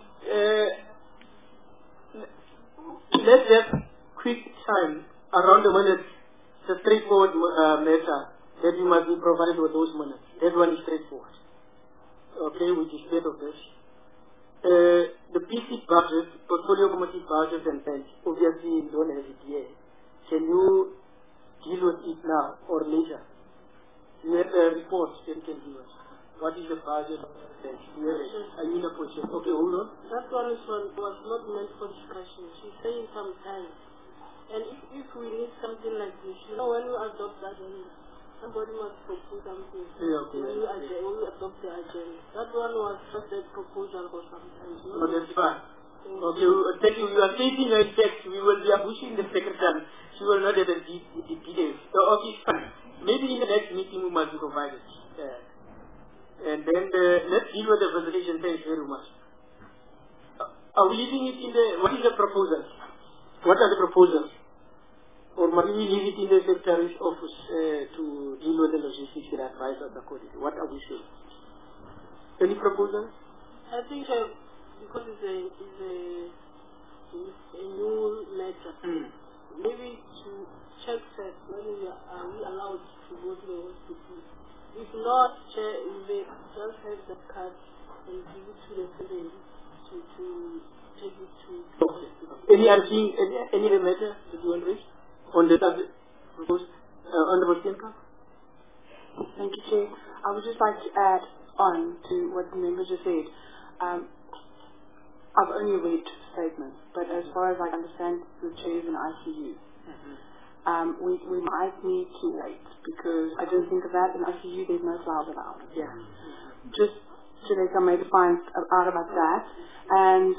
Let's have quick time around the minutes. It's a straightforward matter that you must be provided with those minutes. That one is straightforward. Okay, we discussed of this. The PC budget, portfolio committee budget and bench, obviously you don't have it here. Can you deal with it now or later? You have a report that you can give us. What is the budget of the bench? I mean a question. Okay, hold on. That one was not meant for discussion. She's saying some time. And if we need something like this, when we adopt that, somebody must propose something. Yeah, okay. When we adopt the agenda. That one was just a proposal for sometimes. No, that's fine. Okay, thank you. You are stating a fact. We will be pushing the secretary. She will not have the details. So, okay, fine. Maybe in the next meeting we must be provided. And then let's deal with the presentation. Thanks very much. Are we leaving it in the, what is the proposal? What are the proposals? Or must we leave it in the Secretary's office to deal with the logistics and advise of the quality? What are we saying? Any proposals? I think because it's a new matter, maybe to check first whether we are allowed to go to the hospital. If not, we may just have the card and give it to the family to take it to the hospital. Any other thing, any other matter that you want to raise on the subject proposed on the motion? Thank you, Chair. I would just like to add on to what the member just said. I've only read statements, but as far as I understand, the chair is in ICU. We might need to wait because I didn't think of that. In ICU, there's no flowers allowed. Yeah. Just so they can maybe find out about that. And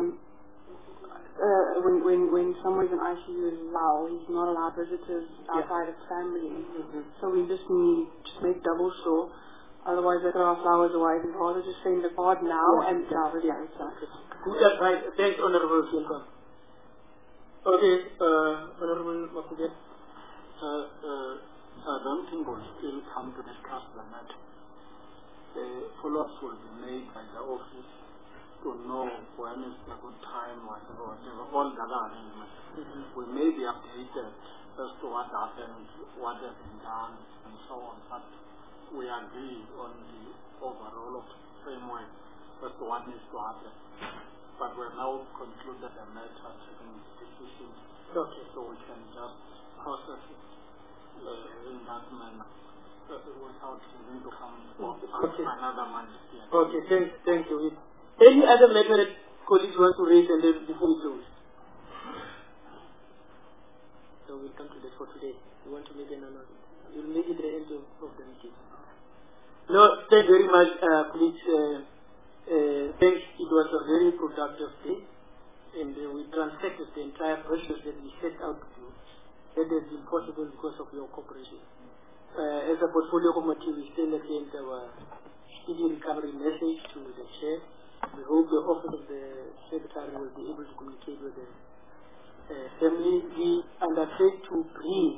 when someone's in ICU as well, he's not allowed visitors outside of family. So we just need to make double sure. Otherwise, they throw our flowers away. We'd rather just send the card now and flowers later. Good advice. Thanks, Honorable Silva. Okay, Honorable Makuget. I don't think we'll still come to discuss the matter. The follow-ups will be made by the office to know when is a good time, whatever, all the other arrangements. We may be updated as to what happened, what has been done, and so on. But we agree on the overall framework as to what needs to happen. But we're now concluded the matter, taking decisions, so we can just process it in that manner without having to come another month. Okay, thank you. Any other matter that colleagues want to raise and then before we close? So we'll come to that for today. We want to make an announcement. We'll make it the end of the meeting. No, thank you very much, colleagues. Thanks. It was a very productive day, and we transacted the entire process that we set out to do. That has been possible because of your cooperation. As a portfolio committee, we still send our speedy recovery message to the chair. We hope the office of the secretary will be able to communicate with the family. We undertake to bring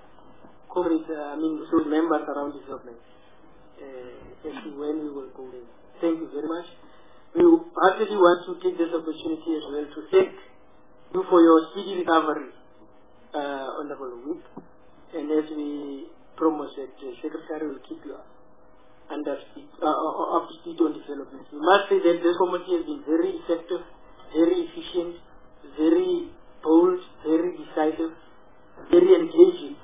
members around this government as to when we will go in. Thank you very much. We actually want to take this opportunity as well to thank you for your speedy recovery, Honorable Whip. And as we promised, the Secretary will keep you up to speed on developments. We must say that this committee has been very effective, very efficient, very bold, very decisive, very engaging,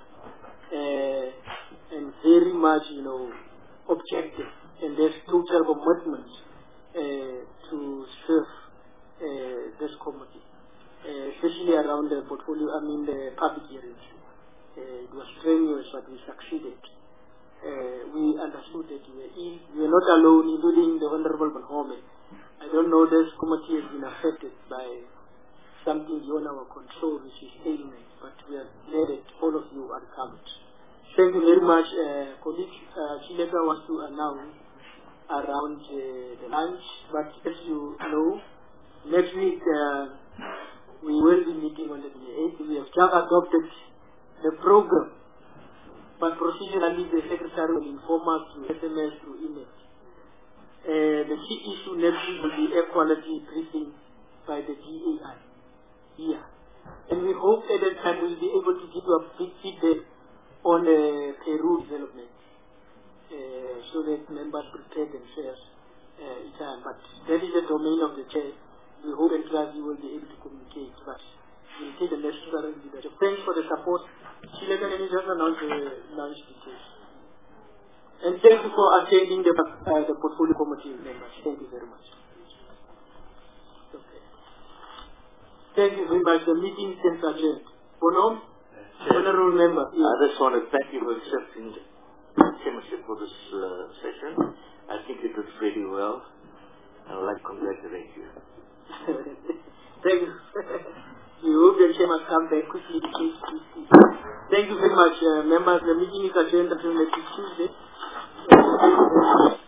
and very much, objective. And there's total commitment to serve this committee, especially around the portfolio, the public hearings. It was strenuous, but we succeeded. We understood that we were not alone, including the Honorable Banhome. I don't know, this committee has been affected by something beyond our control, which is ailment, but we are glad that all of you are covered. Thank you very much, colleagues. Chileka wants to announce around the lunch, but as you know, next week we will be meeting on the 28th. We have just adopted the program, but procedurally the Secretary will inform us through SMS, through email. The key issue next week will be air quality briefing by the DAI here. And we hope at that time we'll be able to give you a big feedback on the Peru development, so that members prepare themselves in time. But that is the domain of the chair. We hope and trust you will be able to communicate, but we'll take the necessary leadership. Thanks for the support. Chileka, let me just announce the lunch details. And thank you for attending the portfolio committee members. Thank you very much. Okay. Thank you very much. The meeting stands adjourned. Honorable member. I just want to thank you for accepting chairmanship for this session. I think you did pretty well. I would like to congratulate you. Thank you. We hope the chair must come back quickly. Thank you very much, members. The meeting is adjourned until next Tuesday.